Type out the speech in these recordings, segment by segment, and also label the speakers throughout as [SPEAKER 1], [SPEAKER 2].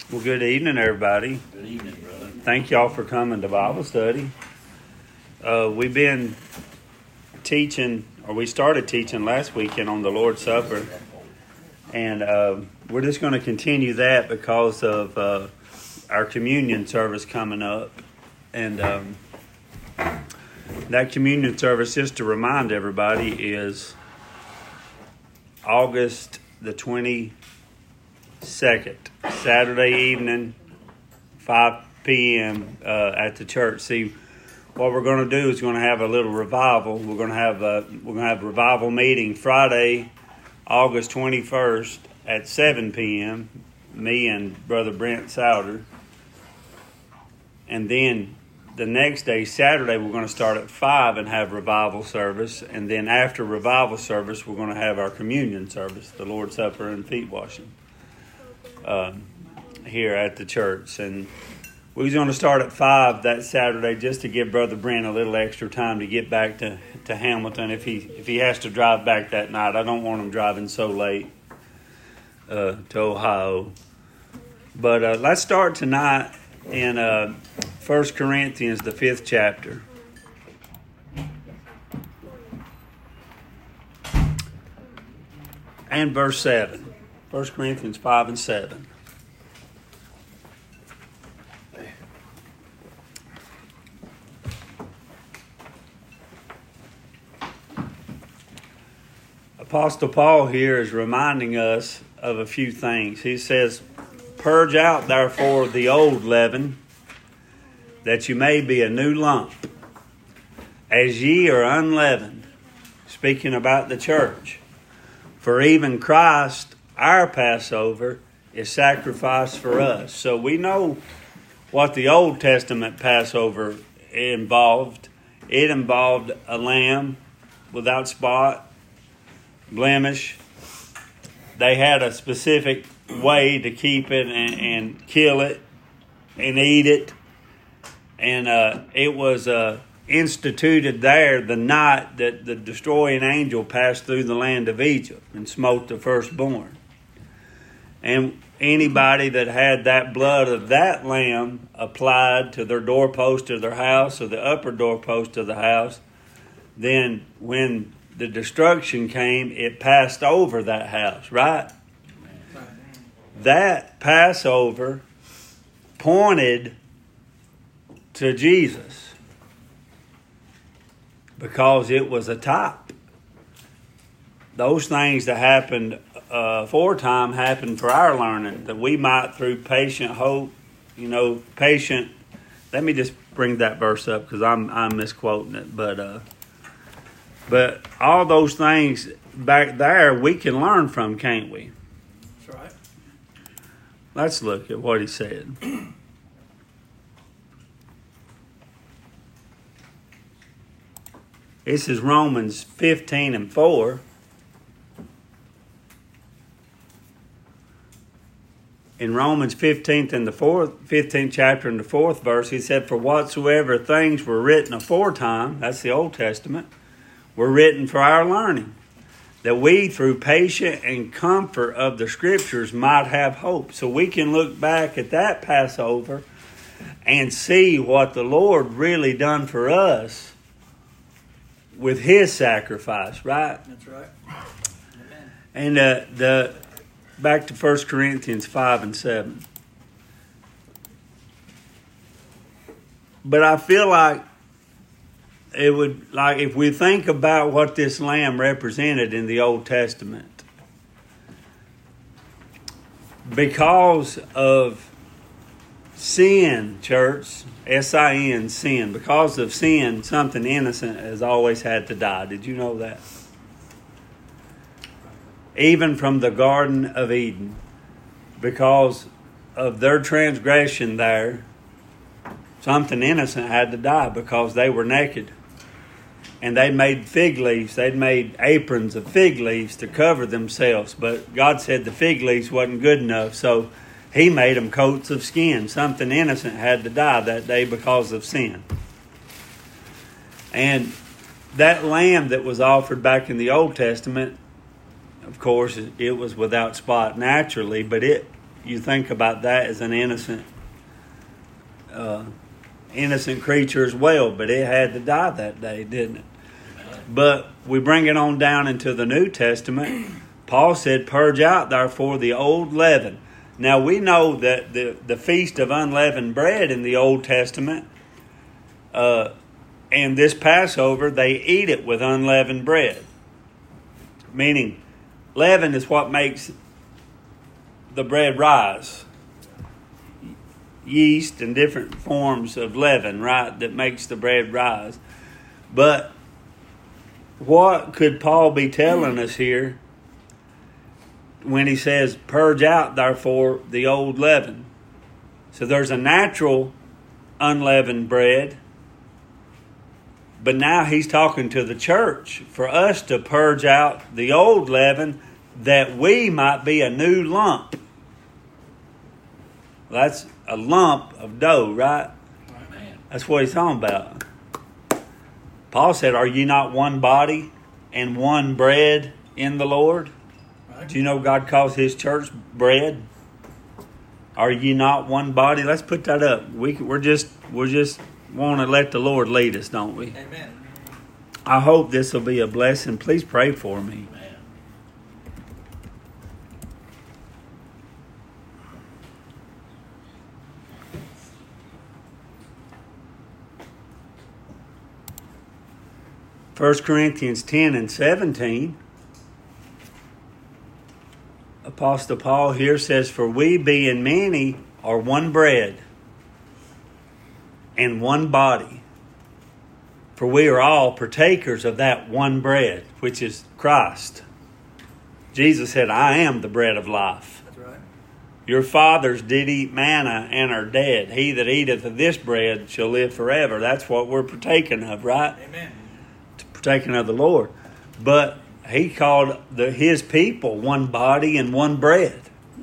[SPEAKER 1] Well, good evening, everybody.
[SPEAKER 2] Good evening, brother.
[SPEAKER 1] Thank y'all for coming to Bible study. We've been teaching, or we started teaching last weekend on the Lord's Supper. And we're just going to continue that because of our communion service coming up. And that communion service, just to remind everybody, is August the 22nd, Saturday evening, 5 p.m. At the church. See, what we're going to do is we're going to have a little revival. We're going to have a revival meeting Friday, August 21st at 7 p.m. Me and Brother Brent Souder. And then the next day, Saturday, we're going to start at 5 and have revival service. And then after revival service, we're going to have our communion service, the Lord's Supper and feet washing, here at the church. And we're going to start at 5 that Saturday just to give Brother Brent a little extra time to get back to Hamilton if he has to drive back that night. I don't want him driving so late to Ohio. But let's start tonight in 1 Corinthians, the 5th chapter. And verse 7. 1 Corinthians 5 and 7. Apostle Paul here is reminding us of a few things. He says, "Purge out, therefore, the old leaven, that you may be a new lump, as ye are unleavened," speaking about the church. "For even Christ, our Passover, is sacrificed for us." So we know what the Old Testament Passover involved. It involved a lamb without spot, blemish. They had a specific way to keep it and kill it and eat it. And it was instituted there the night that the destroying angel passed through the land of Egypt and smote the firstborn. And anybody that had that blood of that lamb applied to their doorpost of their house or the upper doorpost of the house, then when the destruction came, it passed over that house, right? That Passover pointed to Jesus because it was a type. Those things that happened aforetime happened for our learning, that we might, through patient hope, patient. Let me just bring that verse up because I'm misquoting it, but all those things back there we can learn from, can't we?
[SPEAKER 2] That's right.
[SPEAKER 1] Let's look at what he said. This is Romans 15 and 4. In Romans 15th chapter and the 4th verse, he said, "For whatsoever things were written aforetime," that's the Old Testament, "were written for our learning, that we through patience and comfort of the Scriptures might have hope." So we can look back at that Passover and see what the Lord really done for us with His sacrifice, right?
[SPEAKER 2] That's right.
[SPEAKER 1] Amen. And back to 1 Corinthians 5 and 7. But I feel like it would, like, if we think about what this lamb represented in the Old Testament, because of sin, church, S-I-N, sin, because of sin, something innocent has always had to die. Did you know that? Even from the Garden of Eden, because of their transgression there, something innocent had to die because they were naked. And they made fig leaves. They'd made aprons of fig leaves to cover themselves. But God said the fig leaves wasn't good enough, so He made them coats of skin. Something innocent had to die that day because of sin. And that lamb that was offered back in the Old Testament, of course, it was without spot naturally, but it you think about that as an innocent creature as well, but it had to die that day, didn't it? But we bring it on down into the New Testament. Paul said, "Purge out, therefore, the old leaven." Now, we know that the Feast of Unleavened Bread in the Old Testament, and this Passover, they eat it with unleavened bread. Meaning, leaven is what makes the bread rise. Yeast and different forms of leaven, right, that makes the bread rise. But what could Paul be telling us here when he says, "Purge out, therefore, the old leaven"? So there's a natural unleavened bread, but now he's talking to the church for us to purge out the old leaven that we might be a new lump. That's a lump of dough, right? That's what he's talking about. Paul said, "Are ye not one body and one bread in the Lord?" Right. Do you know God calls his church bread? Are ye not one body? Let's put that up. We're just want to let the Lord lead us, don't we?
[SPEAKER 2] Amen.
[SPEAKER 1] I hope this will be a blessing. Please pray for me.
[SPEAKER 2] Amen.
[SPEAKER 1] 1 Corinthians 10 and 17, Apostle Paul here says, "For we being many are one bread and one body. For we are all partakers of that one bread, which is Christ." Jesus said, "I am the bread of life."
[SPEAKER 2] That's right.
[SPEAKER 1] Your fathers did eat manna and are dead. He that eateth of this bread shall live forever. That's what we're partaking of, right?
[SPEAKER 2] Amen.
[SPEAKER 1] Partaking of the Lord. But he called his people one body and one bread.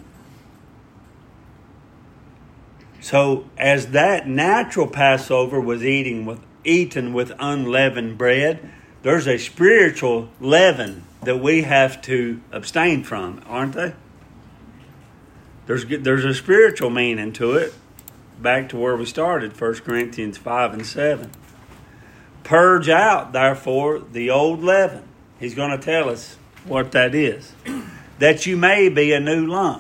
[SPEAKER 1] So as that natural Passover was eaten with unleavened bread, there's a spiritual leaven that we have to abstain from, aren't they? There's a spiritual meaning to it. Back to where we started, 1 Corinthians 5 and 7. Purge out, therefore, the old leaven. He's going to tell us what that is. That you may be a new lump.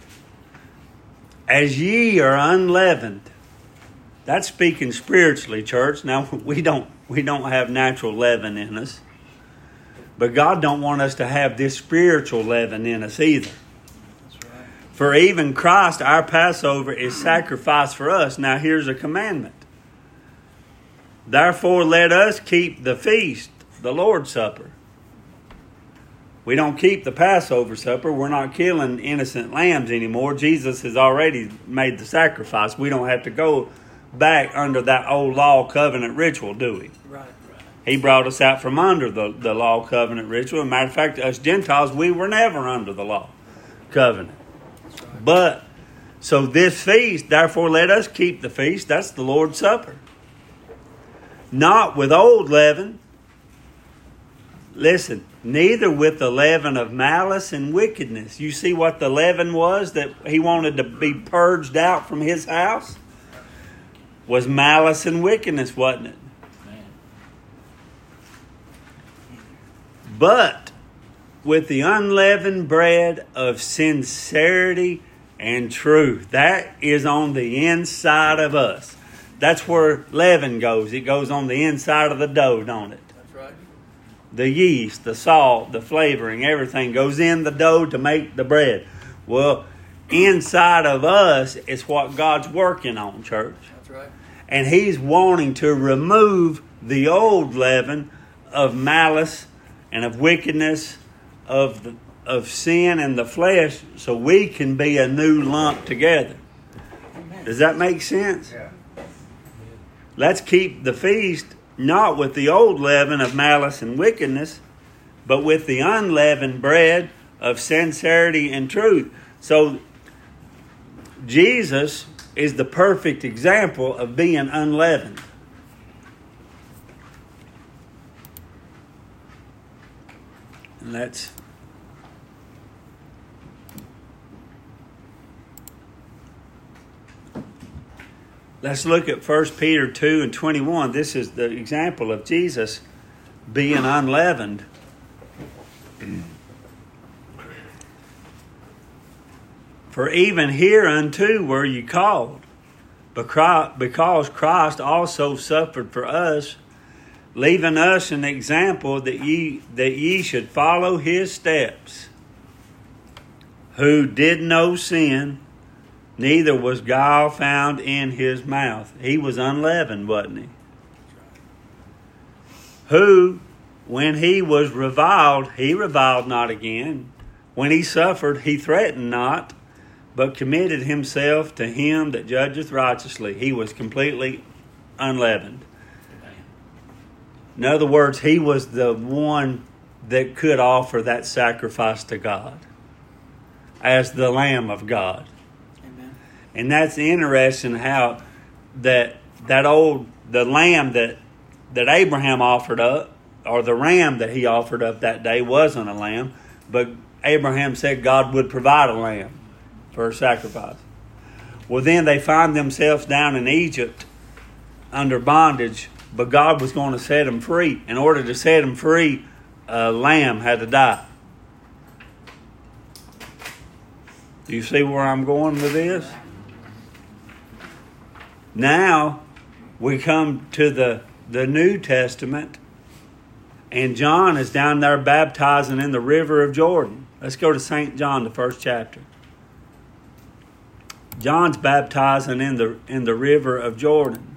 [SPEAKER 1] As ye are unleavened. That's speaking spiritually, church. Now, we don't have natural leaven in us. But God don't want us to have this spiritual leaven in us either.
[SPEAKER 2] That's right.
[SPEAKER 1] For even Christ, our Passover, is sacrificed for us. Now, here's a commandment. Therefore, let us keep the feast, the Lord's Supper. We don't keep the Passover supper. We're not killing innocent lambs anymore. Jesus has already made the sacrifice. We don't have to go back under that old law covenant ritual, do we?
[SPEAKER 2] Right.
[SPEAKER 1] He brought us out from under the law covenant ritual. As a matter of fact, us Gentiles, we were never under the law covenant.
[SPEAKER 2] That's right.
[SPEAKER 1] But, so this feast, therefore let us keep the feast. That's the Lord's Supper. Not with old leaven. Listen, neither with the leaven of malice and wickedness. You see what the leaven was that he wanted to be purged out from his house? Was malice and wickedness, wasn't it?
[SPEAKER 2] Man.
[SPEAKER 1] But with the unleavened bread of sincerity and truth. That is on the inside of us. That's where leaven goes. It goes on the inside of the dough, don't it?
[SPEAKER 2] That's right.
[SPEAKER 1] The yeast, the salt, the flavoring, everything goes in the dough to make the bread. Well, inside of us is what God's working on, church.
[SPEAKER 2] That's right.
[SPEAKER 1] And He's wanting to remove the old leaven of malice and of wickedness, of sin and the flesh, so we can be a new lump together.
[SPEAKER 2] Amen.
[SPEAKER 1] Does that make sense?
[SPEAKER 2] Yeah.
[SPEAKER 1] Let's keep the feast not with the old leaven of malice and wickedness, but with the unleavened bread of sincerity and truth. So Jesus is the perfect example of being unleavened. And Let's look at 1 Peter 2 and 21. This is the example of Jesus being unleavened. For even hereunto were you called, because Christ also suffered for us, leaving us an example that ye should follow his steps, who did no sin, neither was guile found in his mouth. He was unleavened, wasn't he? Who, when he was reviled, he reviled not again. When he suffered, he threatened not, but committed himself to him that judgeth righteously. He was completely unleavened. In other words, he was the one that could offer that sacrifice to God as the Lamb of God.
[SPEAKER 2] Amen.
[SPEAKER 1] And that's interesting how the lamb that Abraham offered up, or the ram that he offered up that day, wasn't a lamb, but Abraham said God would provide a lamb for a sacrifice. Well, then they find themselves down in Egypt under bondage, but God was going to set them free. In order to set them free, a lamb had to die. Do you see where I'm going with this? Now we come to the New Testament, and John is down there baptizing in the river of Jordan. Let's go to St. John, the first chapter. John's baptizing in the river of Jordan.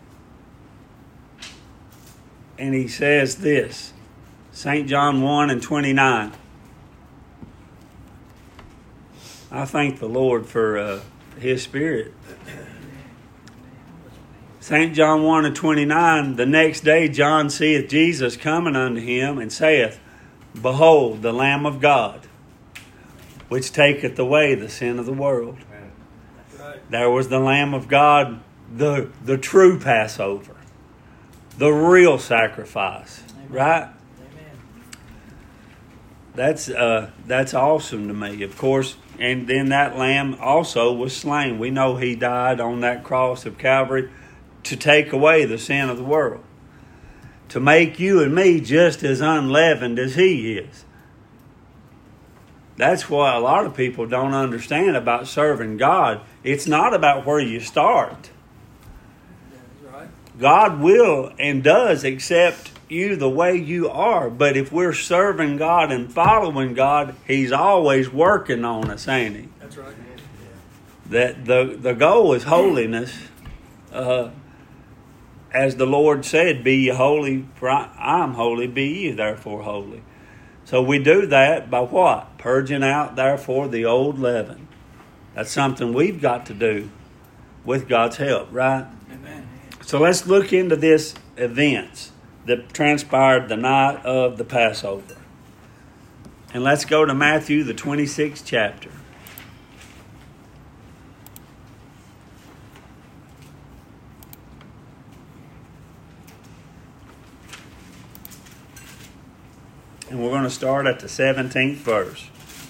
[SPEAKER 1] And he says this, St. John 1 and 29. I thank the Lord for his Spirit. St. John 1 and 29, the next day John seeth Jesus coming unto him, and saith, Behold, the Lamb of God, which taketh away the sin of the world. There was the Lamb of God, the true Passover, the real sacrifice.
[SPEAKER 2] Amen.
[SPEAKER 1] Right?
[SPEAKER 2] Amen.
[SPEAKER 1] That's awesome to me, of course. And then that lamb also was slain. We know he died on that cross of Calvary to take away the sin of the world, to make you and me just as unleavened as he is. That's what a lot of people don't understand about serving God. It's not about where you start.
[SPEAKER 2] That's right.
[SPEAKER 1] God will and does accept you the way you are. But if we're serving God and following God, he's always working on us, ain't he?
[SPEAKER 2] That's right.
[SPEAKER 1] That the goal is holiness. As the Lord said, be ye holy, for I am holy, be ye therefore holy. So we do that by what? Purging out, therefore, the old leaven. That's something we've got to do with God's help, right?
[SPEAKER 2] Amen.
[SPEAKER 1] So let's look into this events that transpired the night of the Passover. And let's go to Matthew, the 26th chapter. And we're going to start at the 17th verse.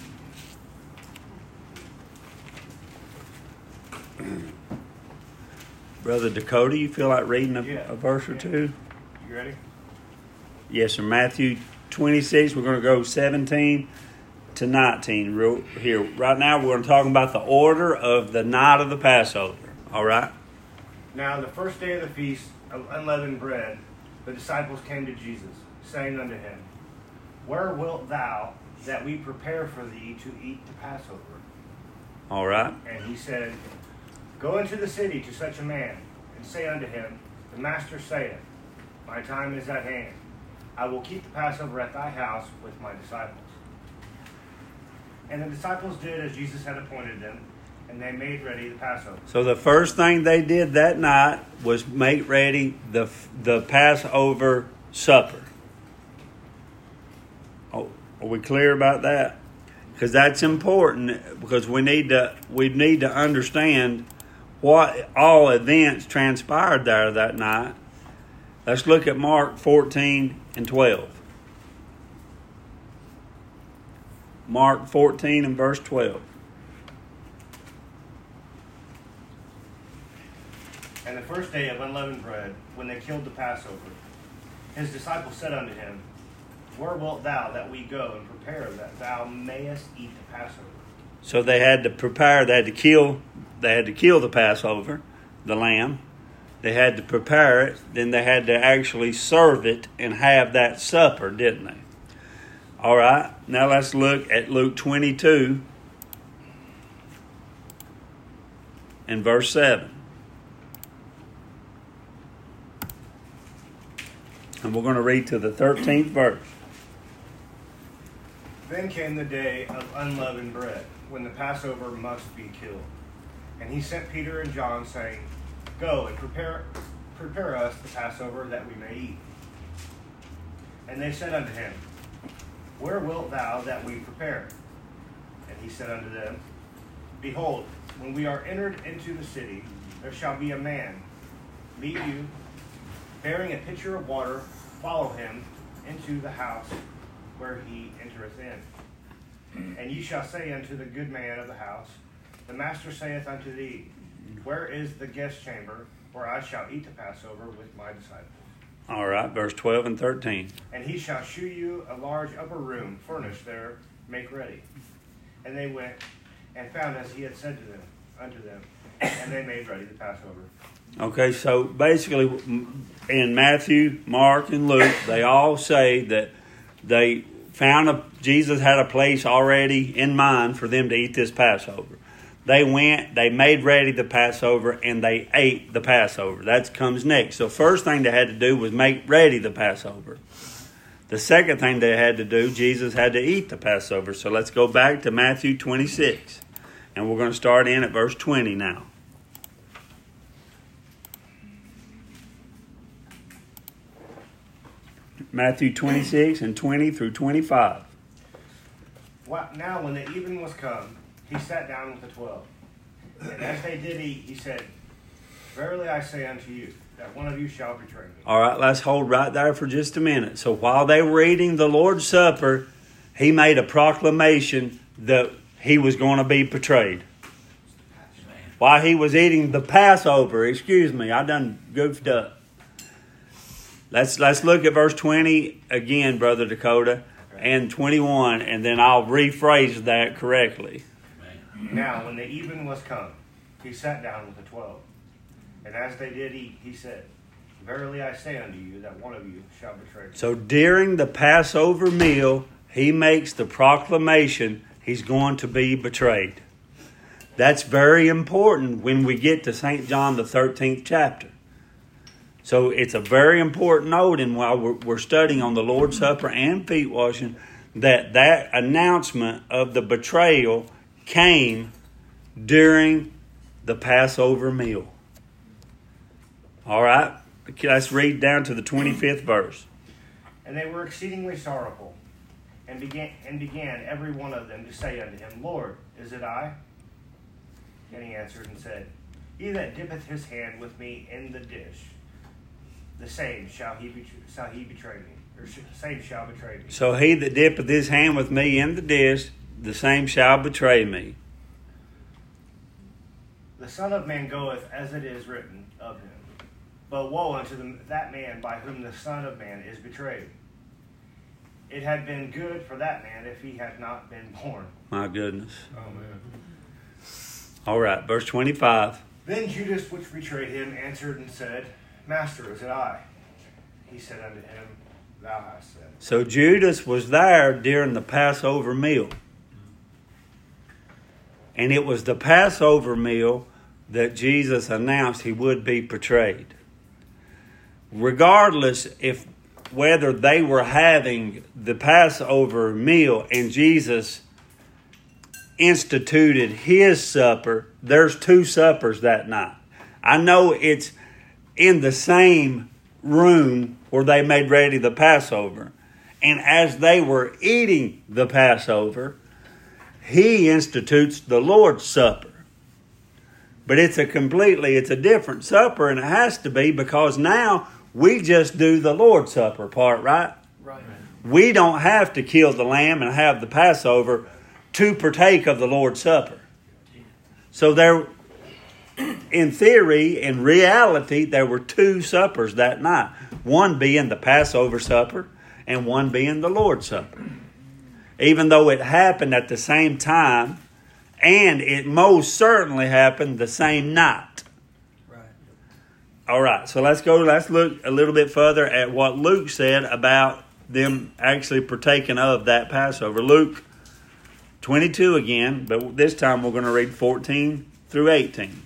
[SPEAKER 1] Brother Dakota, you feel like reading a verse or two?
[SPEAKER 3] You ready?
[SPEAKER 1] Yes, sir. Matthew 26, we're going to go 17 to 19 here. Right now, we're going to talk about the order of the night of the Passover. All right?
[SPEAKER 3] Now, the first day of the feast of unleavened bread, the disciples came to Jesus, saying unto him, Where wilt thou that we prepare for thee to eat the Passover?
[SPEAKER 1] All right.
[SPEAKER 3] And he said, Go into the city to such a man, and say unto him, The Master saith, My time is at hand. I will keep the Passover at thy house with my disciples. And the disciples did as Jesus had appointed them, and they made ready the Passover.
[SPEAKER 1] So the first thing they did that night was make ready the Passover supper. Oh, are we clear about that? Because that's important, because we need to understand what all events transpired there that night. Let's look at Mark 14 and 12. Mark 14 and verse 12.
[SPEAKER 3] first day of unleavened bread, when they killed the Passover, his disciples said unto him, Where wilt thou that we go and prepare that thou mayest eat the Passover?
[SPEAKER 1] So they had to prepare, they had to kill the Passover, the lamb. They had to prepare it, then they had to actually serve it and have that supper, didn't they? All right, now let's look at Luke 22 and verse 7. And we're going to read to the 13th verse.
[SPEAKER 3] Then came the day of unleavened bread, when the Passover must be killed. And he sent Peter and John, saying, Go and prepare us the Passover that we may eat. And they said unto him, Where wilt thou that we prepare? And he said unto them, Behold, when we are entered into the city, there shall be a man meet you, bearing a pitcher of water. Follow him into the house where he entereth in. And ye shall say unto the good man of the house, The master saith unto thee, Where is the guest chamber, where I shall eat the Passover with my disciples?
[SPEAKER 1] All right, verse 12 and 13.
[SPEAKER 3] And he shall shew you a large upper room, furnished there, make ready. And they went and found as he had said to them, unto them, and they made ready the Passover.
[SPEAKER 1] Okay, so basically in Matthew, Mark, and Luke, they all say that they found Jesus had a place already in mind for them to eat this Passover. They went, they made ready the Passover, and they ate the Passover. That comes next. So first thing they had to do was make ready the Passover. The second thing they had to do, Jesus had to eat the Passover. So let's go back to Matthew 26. And we're going to start in at verse 20 now. Matthew 26 and 20 through 25.
[SPEAKER 3] Now when the even was come, he sat down with the 12. And as they did eat, he said, Verily I say unto you, that one of you shall betray me.
[SPEAKER 1] All right, let's hold right there for just a minute. So while they were eating the Lord's Supper, he made a proclamation that he was going to be betrayed. While he was eating the Passover, I done goofed up. Let's look at verse 20 again, Brother Dakota, and 21, and then I'll rephrase that correctly.
[SPEAKER 3] Now, when the even was come, he sat down with the 12. And as they did eat, he said, Verily I say unto you, that one of you shall betray me.
[SPEAKER 1] So during the Passover meal, he makes the proclamation he's going to be betrayed. That's very important when we get to St. John, the 13th chapter. So it's a very important note, and while we're studying on the Lord's Supper and feet washing, that announcement of the betrayal came during the Passover meal. All right, let's read down to the 25th verse.
[SPEAKER 3] And they were exceedingly sorrowful, and began every one of them to say unto him, Lord, is it I? And he answered and said, He that dippeth his hand with me in the dish, the same shall he betray me, or same shall betray me.
[SPEAKER 1] So he that dippeth his hand with me in the dish, the same shall betray me.
[SPEAKER 3] The Son of Man goeth as it is written of him. But woe unto that man by whom the Son of Man is betrayed. It had been good for that man if he had not been born.
[SPEAKER 1] My goodness.
[SPEAKER 3] Amen.
[SPEAKER 1] All right, verse 25.
[SPEAKER 3] Then Judas, which betrayed him, answered and said, Master, is it I? He said unto him, Thou hast said.
[SPEAKER 1] So Judas was there during the Passover meal. And it was the Passover meal that Jesus announced he would be betrayed. Regardless if whether they were having the Passover meal and Jesus instituted his supper, there's two suppers that night. I know it's in the same room where they made ready the Passover. And as they were eating the Passover, he institutes the Lord's Supper. But it's a different supper, and it has to be because now we just do the Lord's Supper part, right?
[SPEAKER 2] Right.
[SPEAKER 1] We don't have to kill the lamb and have the Passover to partake of the Lord's Supper. So in theory, in reality, there were two suppers that night. One being the Passover supper and one being the Lord's Supper. Even though it happened at the same time, and it most certainly happened the same night.
[SPEAKER 2] Right.
[SPEAKER 1] All right, so let's look a little bit further at what Luke said about them actually partaking of that Passover. Luke 22 again, but this time we're going to read 14 through 18.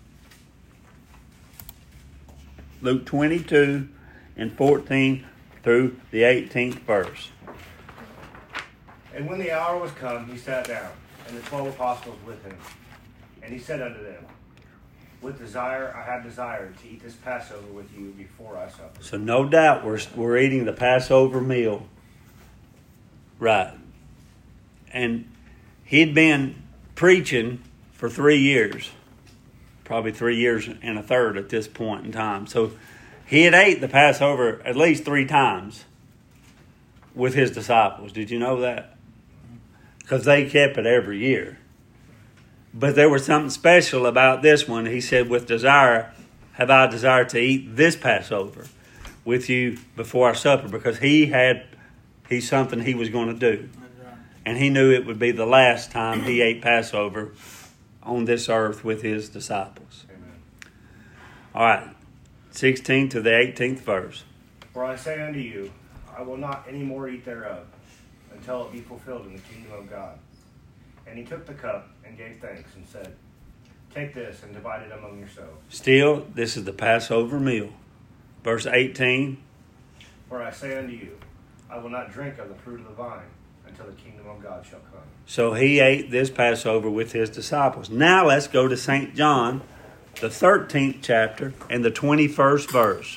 [SPEAKER 1] Luke 22 and 14 through the 18th verse.
[SPEAKER 3] And when the hour was come, he sat down, and the 12 apostles with him. And he said unto them, With desire I have desired to eat this Passover with you before I suffer.
[SPEAKER 1] So no doubt we're eating the Passover meal. Right. And he'd been preaching for 3 years. Probably 3 years and a third at this point in time. So he had ate the Passover at least 3 times with his disciples. Did you know that? Because they kept it every year. But there was something special about this one. He said, with desire, have I desired to eat this Passover with you before our supper. Because he's something he was going to do.
[SPEAKER 2] That's right.
[SPEAKER 1] And he knew it would be the last time he ate Passover on this earth with his disciples.
[SPEAKER 3] Amen.
[SPEAKER 1] All right, 16 to the 18th verse.
[SPEAKER 3] For I say unto you, I will not any more eat thereof, until it be fulfilled in the kingdom of God. And he took the cup and gave thanks and said, Take this and divide it among yourselves.
[SPEAKER 1] Still, this is the Passover meal. Verse 18.
[SPEAKER 3] For I say unto you, I will not drink of the fruit of the vine until the kingdom of God shall come.
[SPEAKER 1] So he ate this Passover with his disciples. Now let's go to St. John, the 13th chapter and the 21st verse.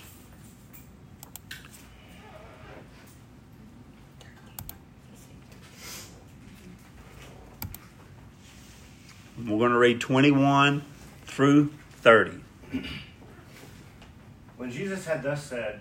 [SPEAKER 1] We're going to read 21 through 30.
[SPEAKER 3] When Jesus had thus said,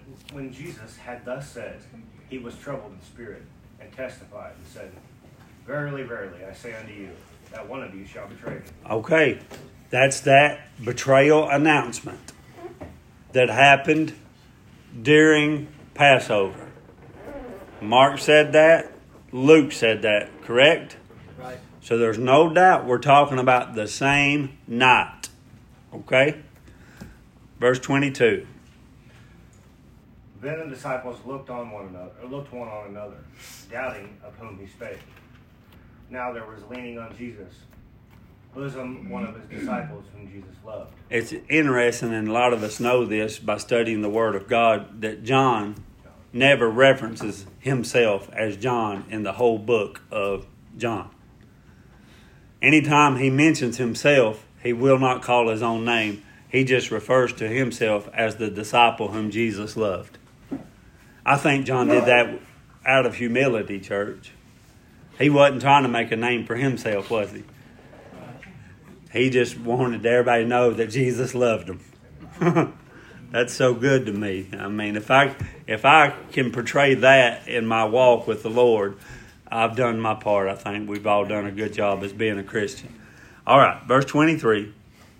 [SPEAKER 3] he was troubled in spirit, and testified, and said, Verily, verily, I say unto you, that one of you shall betray me.
[SPEAKER 1] Okay, that's that betrayal announcement that happened during Passover. Mark said that. Luke said that, correct?
[SPEAKER 2] Right.
[SPEAKER 1] So there's no doubt we're talking about the same night. Okay? Verse 22.
[SPEAKER 3] Then the disciples looked one on another, doubting of whom he spake. Now there was leaning on Jesus' bosom one of his disciples whom Jesus loved.
[SPEAKER 1] It's interesting, and a lot of us know this by studying the Word of God, that John never references himself as John in the whole book of John. Anytime he mentions himself, he will not call his own name. He just refers to himself as the disciple whom Jesus loved. I think John did that out of humility, church. He wasn't trying to make a name for himself, was he? He just wanted everybody to know that Jesus loved him. That's so good to me. I mean, if I can portray that in my walk with the Lord, I've done my part. I think we've all done a good job as being a Christian. All right, verse 23.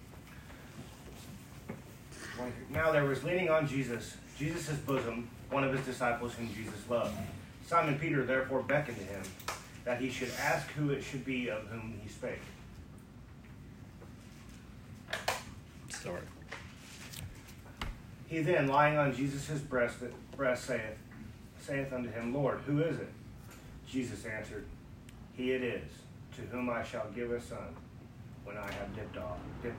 [SPEAKER 3] Now there was leaning on Jesus' bosom, one of his disciples whom Jesus loved. Simon Peter therefore beckoned to him, that he should ask who it should be of whom he spake.
[SPEAKER 1] Sorry.
[SPEAKER 3] He then, lying on Jesus' breast saith unto him, Lord, who is it? Jesus answered, He it is, to whom I shall give a son, when I have dipped it.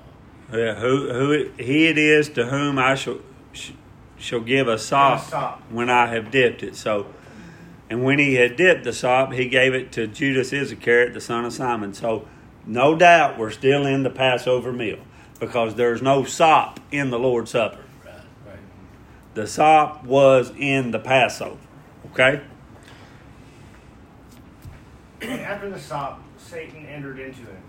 [SPEAKER 1] Yeah, he it is to whom I shall give a sop when I have dipped it. So, and when he had dipped the sop, he gave it to Judas Iscariot, the son of Simon. So, no doubt we're still in the Passover meal, because there's no sop in the Lord's Supper.
[SPEAKER 2] Right.
[SPEAKER 1] The sop was in the Passover. Okay?
[SPEAKER 3] And after the sop, Satan entered into him.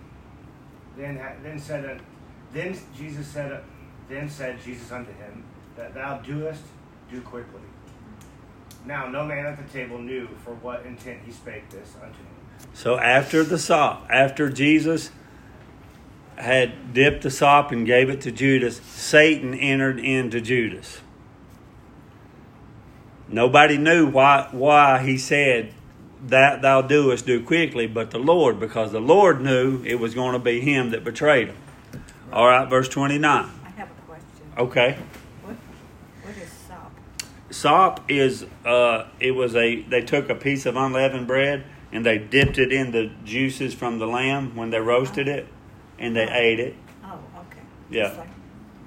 [SPEAKER 3] Then said Jesus unto him, That thou doest, do quickly. Now no man at the table knew for what intent he spake this unto him.
[SPEAKER 1] So after the sop, after Jesus had dipped the sop and gave it to Judas, Satan entered into Judas. Nobody knew why he said, that thou doest, do quickly, but the Lord, because the Lord knew it was going to be him that betrayed him. All right, verse 29.
[SPEAKER 4] I have a question.
[SPEAKER 1] Okay.
[SPEAKER 4] What is sop?
[SPEAKER 1] Sop is, they took a piece of unleavened bread and they dipped it in the juices from the lamb when they roasted it, and they ate it.
[SPEAKER 4] Oh, okay.
[SPEAKER 1] Yeah.
[SPEAKER 4] Just okay.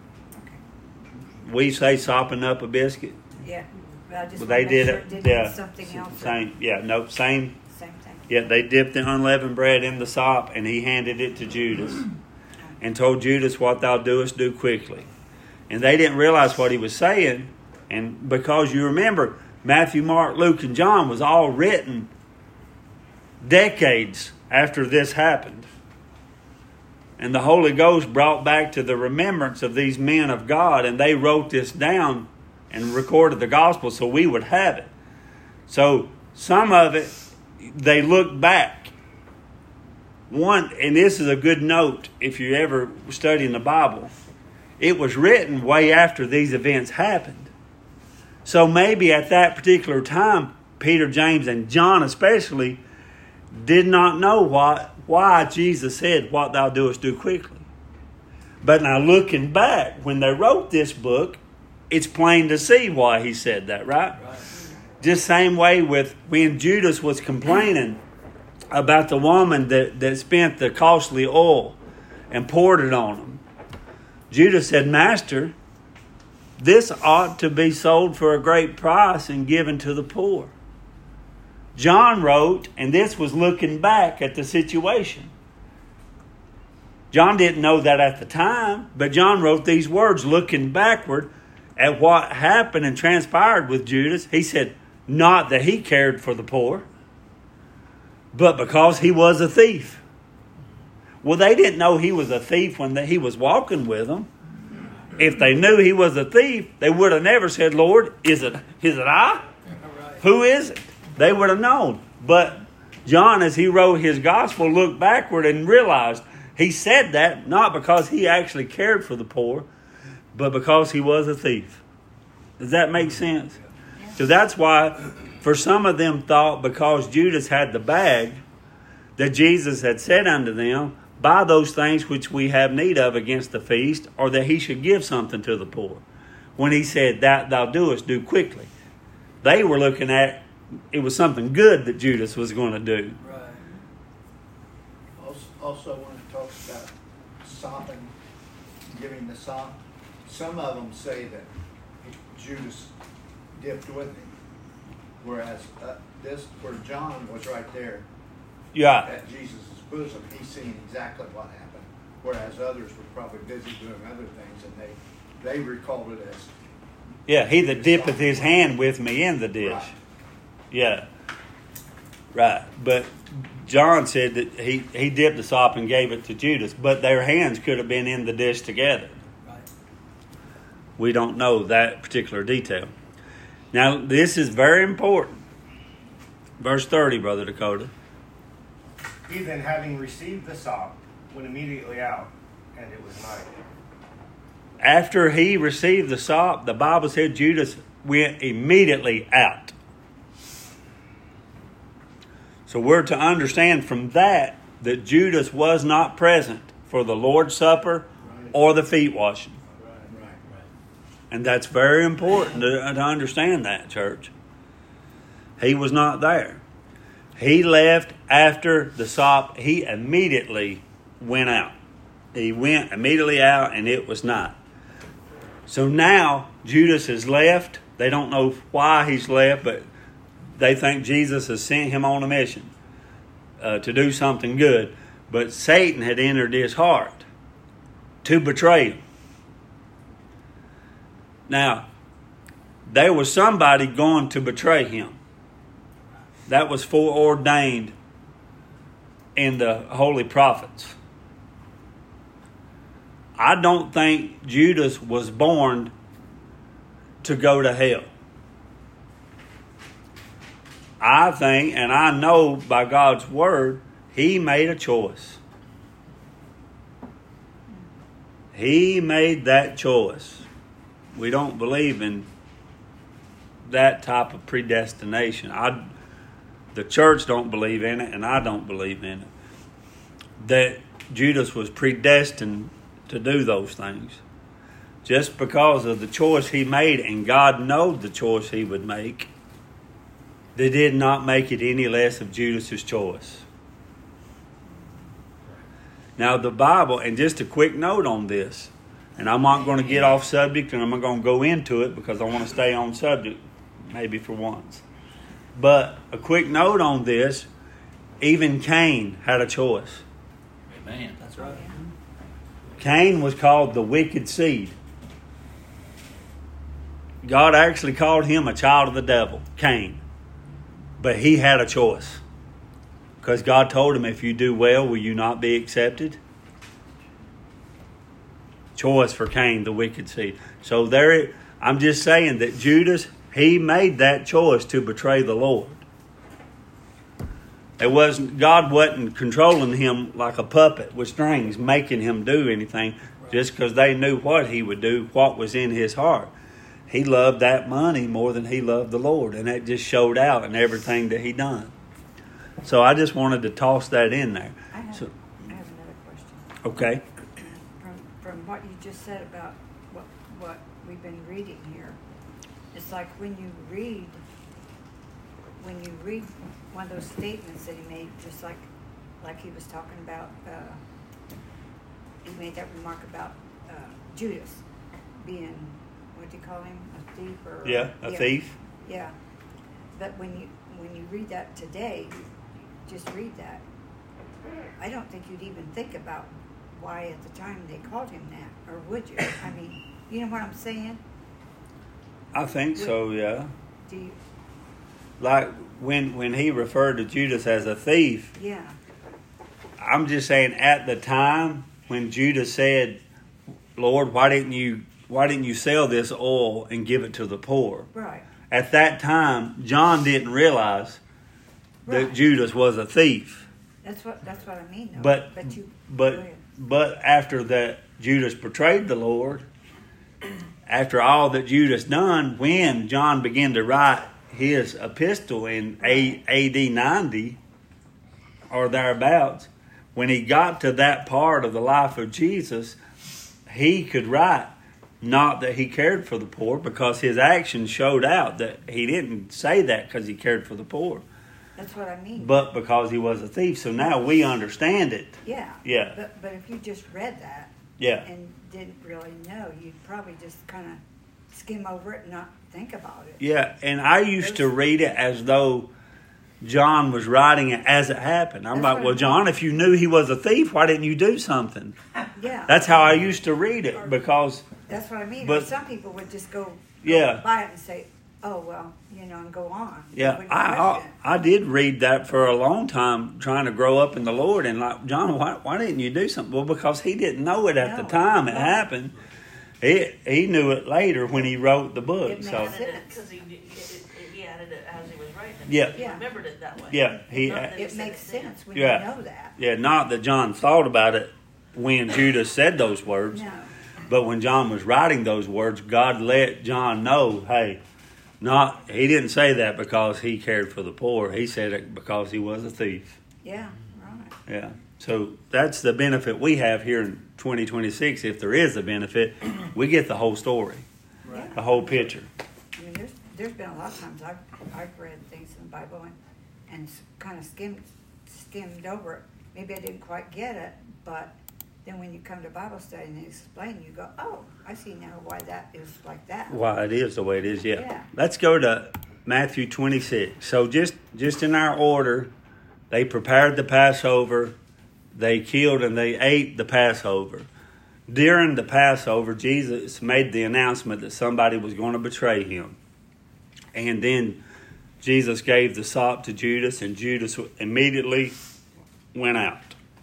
[SPEAKER 1] We say sopping up a biscuit.
[SPEAKER 4] Yeah. But I just
[SPEAKER 1] Well,
[SPEAKER 4] wanna
[SPEAKER 1] they
[SPEAKER 4] make
[SPEAKER 1] did
[SPEAKER 4] sure
[SPEAKER 1] it.
[SPEAKER 4] didn't
[SPEAKER 1] Yeah.
[SPEAKER 4] have something else.
[SPEAKER 1] Same. Yeah. No. Same.
[SPEAKER 4] Same thing.
[SPEAKER 1] Yeah. They dipped the unleavened bread in the sop, and he handed it to Judas, and told Judas, "What thou doest, do quickly." And they didn't realize what he was saying, and because you remember, Matthew, Mark, Luke, and John was all written decades after this happened. And the Holy Ghost brought back to the remembrance of these men of God, and they wrote this down and recorded the gospel so we would have it. So some of it, they look back. One, and this is a good note if you're ever studying the Bible, it was written way after these events happened. So maybe at that particular time, Peter, James, and John especially did not know why Jesus said, "What thou doest, do quickly." But now looking back, when they wrote this book, it's plain to see why he said that, right? Just same way with when Judas was complaining about the woman that spent the costly oil and poured it on him. Judas said, "Master, this ought to be sold for a great price and given to the poor." John wrote, and this was looking back at the situation. John didn't know that at the time, but John wrote these words looking backward at what happened and transpired with Judas. He said, not that he cared for the poor, but because he was a thief. Well, they didn't know he was a thief when he was walking with them. If they knew he was a thief, they would have never said, "Lord, is it I? Who is it?" They would have known. But John, as he wrote his gospel, looked backward and realized he said that not because he actually cared for the poor, but because he was a thief. Does that make sense? So that's why, for some of them thought because Judas had the bag, that Jesus had said unto them, "Buy those things which we have need of against the feast," or that he should give something to the poor. When he said, "That thou doest, do quickly," they were looking at it was something good that Judas was going to do.
[SPEAKER 2] Right.
[SPEAKER 5] Also, when it talks about sopping, giving the sop, some of them say that Judas dipped with him, whereas where John was right there
[SPEAKER 1] Yeah.
[SPEAKER 5] at Jesus' bosom, he's seen exactly what happened, whereas others were probably busy doing other things, and they recalled it as
[SPEAKER 1] Yeah, he that dippeth his hand with me in the dish.
[SPEAKER 5] Right.
[SPEAKER 1] Yeah. Right. But John said that he dipped the sop and gave it to Judas, but their hands could have been in the dish together.
[SPEAKER 2] Right.
[SPEAKER 1] We don't know that particular detail. Now, this is very important. Verse 30, Brother Dakota.
[SPEAKER 3] He then, having received the sop, went immediately out, and it was night.
[SPEAKER 1] After he received the sop, the Bible said Judas went immediately out. So we're to understand from that Judas was not present for the Lord's Supper or the feet washing.
[SPEAKER 5] right.
[SPEAKER 1] And that's very important to understand that, church. He was not there. He left after the sop. He immediately went out. He went immediately out, and it was night. So now Judas has left. They don't know why he's left, but they think Jesus has sent him on a mission to do something good. But Satan had entered his heart to betray him. Now, there was somebody going to betray him. That was foreordained in the holy prophets. I don't think Judas was born to go to hell. I think, and I know by God's word, he made a choice. He made that choice. We don't believe in that type of predestination. The church don't believe in it, and I don't believe in it. That Judas was predestined to do those things. Just because of the choice he made, and God knowed the choice he would make, they did not make it any less of Judas's choice. Now the Bible, and just a quick note on this, and I'm not going to get off subject, and I'm not going to go into it because I want to stay on subject, maybe for once. But a quick note on this, even Cain had a choice.
[SPEAKER 2] Amen. That's right.
[SPEAKER 1] Cain was called the wicked seed. God actually called him a child of the devil, Cain. But he had a choice. Because God told him, if you do well, will you not be accepted? Choice for Cain, the wicked seed. So I'm just saying that Judas, he made that choice to betray the Lord. God wasn't controlling him like a puppet with strings, making him do anything just because they knew what he would do, what was in his heart. He loved that money more than he loved the Lord, and that just showed out in everything that he done. So I just wanted to toss that in there.
[SPEAKER 4] I have another question.
[SPEAKER 1] Okay.
[SPEAKER 4] From what you just said about what we've been reading here, it's like when you read one of those statements that he made, just like he was talking about, he made that remark about Judas being, what do you call him, a thief or
[SPEAKER 1] A thief.
[SPEAKER 4] Yeah, but when you read that today, just read that. I don't think you'd even think about why at the time they called him that, or would you? I mean, you know what I'm saying?
[SPEAKER 1] I think so, yeah.
[SPEAKER 4] Do you?
[SPEAKER 1] Like when he referred to Judas as a thief,
[SPEAKER 4] Yeah.
[SPEAKER 1] I'm just saying at the time when Judas said, Lord, why didn't you sell this oil and give it to the poor?
[SPEAKER 4] Right.
[SPEAKER 1] At that time, John didn't realize that
[SPEAKER 4] Right.
[SPEAKER 1] Judas was a thief.
[SPEAKER 4] That's what I mean. Though. Go ahead.
[SPEAKER 1] But after that, Judas betrayed the Lord. After all that Judas done, when John began to write his epistle in A.D. 90 or thereabouts, when he got to that part of the life of Jesus, he could write, not that he cared for the poor, because his actions showed out that he didn't say that because he cared for the poor,
[SPEAKER 4] That's what I mean.
[SPEAKER 1] but because he was a thief. So now we understand it.
[SPEAKER 4] Yeah.
[SPEAKER 1] Yeah.
[SPEAKER 4] But if you just read that
[SPEAKER 1] Yeah.
[SPEAKER 4] and didn't really know, you'd probably just kind of skim over it and not think about it.
[SPEAKER 1] Yeah, and I used to read it as though John was writing it as it happened. I'm
[SPEAKER 4] That's
[SPEAKER 1] like,
[SPEAKER 4] what
[SPEAKER 1] well,
[SPEAKER 4] I
[SPEAKER 1] John, if you knew he was a thief, why didn't you do something?
[SPEAKER 4] Yeah.
[SPEAKER 1] That's how I used to read it, because
[SPEAKER 4] That's what I mean.
[SPEAKER 1] But-
[SPEAKER 4] Some people would just go
[SPEAKER 1] Yeah.
[SPEAKER 4] by it and say, "Oh well," and go on. They
[SPEAKER 1] yeah,
[SPEAKER 4] wouldn't question it.
[SPEAKER 1] I did read that for a long time, trying to grow up in the Lord, and like, John, why didn't you do something? Well, because he didn't know it at the
[SPEAKER 4] No.
[SPEAKER 1] time it
[SPEAKER 4] No.
[SPEAKER 1] happened. He knew it later when he wrote the book.
[SPEAKER 4] It
[SPEAKER 1] So
[SPEAKER 4] makes sense.
[SPEAKER 6] Because he added it as he was writing it.
[SPEAKER 1] Yeah.
[SPEAKER 6] He remembered it that way.
[SPEAKER 1] Yeah, he-
[SPEAKER 6] Not that he
[SPEAKER 4] It
[SPEAKER 6] said
[SPEAKER 4] makes
[SPEAKER 6] then.
[SPEAKER 4] sense when
[SPEAKER 1] Yeah.
[SPEAKER 4] you know that.
[SPEAKER 1] yeah, not that John thought about it when Judas said those words.
[SPEAKER 4] No.
[SPEAKER 1] But when John was writing those words, God let John know, hey, he didn't say that because he cared for the poor. He said it because he was a thief.
[SPEAKER 4] Yeah. Right.
[SPEAKER 1] Yeah. So that's the benefit we have here in 2026. If there is a benefit, we get the whole story,
[SPEAKER 4] Yeah.
[SPEAKER 1] the whole picture.
[SPEAKER 4] I mean, there's been a lot of times I've read things in the Bible and kind of skimmed over it. Maybe I didn't quite get it, but then when you come to Bible study and they explain, you go, "Oh, I see now why that is like that."
[SPEAKER 1] Why it is the way it is, yeah.
[SPEAKER 4] Yeah.
[SPEAKER 1] Let's go to Matthew 26. So just in our order, they prepared the Passover, they killed and they ate the Passover. During the Passover, Jesus made the announcement that somebody was going to betray him. And then Jesus gave the sop to Judas, and Judas immediately went out.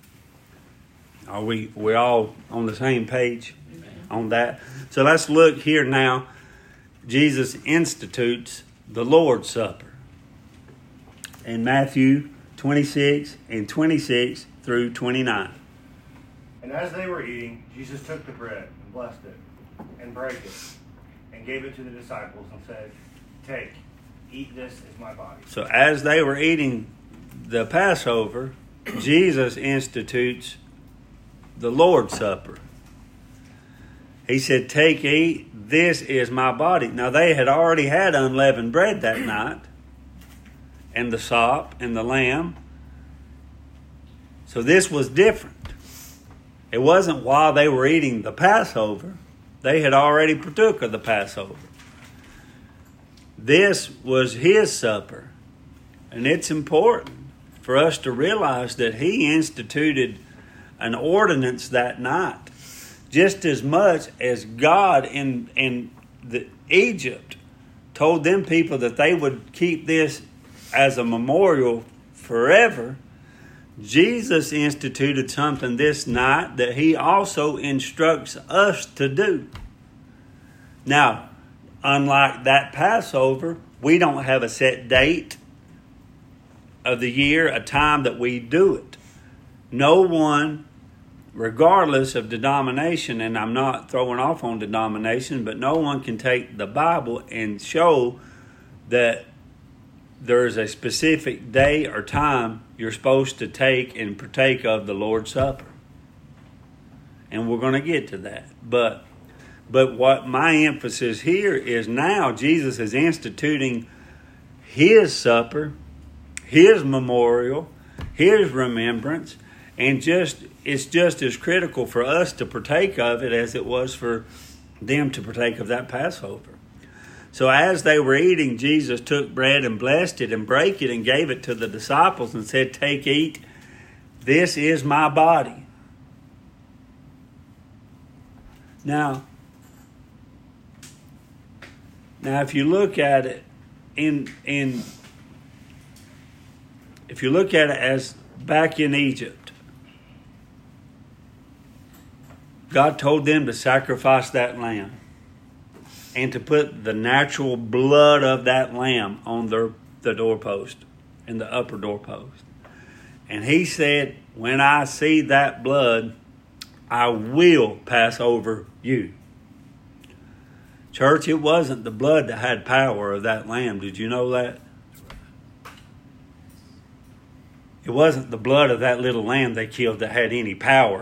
[SPEAKER 1] Are we're all on the same page on that? So let's look here now. Jesus institutes the Lord's Supper in Matthew 26 and 26 through 29.
[SPEAKER 3] And as they were eating, Jesus took the bread and blessed it and brake it and gave it to the disciples and said, "Take, eat, this is my body."
[SPEAKER 1] So as they were eating the Passover, Jesus institutes the Lord's Supper. He said, "Take, eat, this is my body." Now they had already had unleavened bread that night, and the sop and the lamb. So this was different. It wasn't while they were eating the Passover. They had already partook of the Passover. This was his supper. And it's important for us to realize that he instituted an ordinance that night. Just as much as God in Egypt told them people that they would keep this as a memorial forever, Jesus instituted something this night that he also instructs us to do. Now, unlike that Passover, we don't have a set date of the year, a time that we do it. No one, regardless of denomination, and I'm not throwing off on denomination, but no one can take the Bible and show that there's a specific day or time you're supposed to take and partake of the Lord's Supper. And we're going to get to that. But what my emphasis here is now Jesus is instituting his supper, his memorial, his remembrance, and it's just as critical for us to partake of it as it was for them to partake of that Passover. So as they were eating, Jesus took bread and blessed it and brake it and gave it to the disciples and said, "Take, eat, this is my body." Now if you look at it if you look at it as back in Egypt, God told them to sacrifice that lamb and to put the natural blood of that lamb on the doorpost and the upper doorpost. And he said, "When I see that blood, I will pass over you." Church, it wasn't the blood that had power of that lamb. Did you know that? It wasn't the blood of that little lamb they killed that had any power.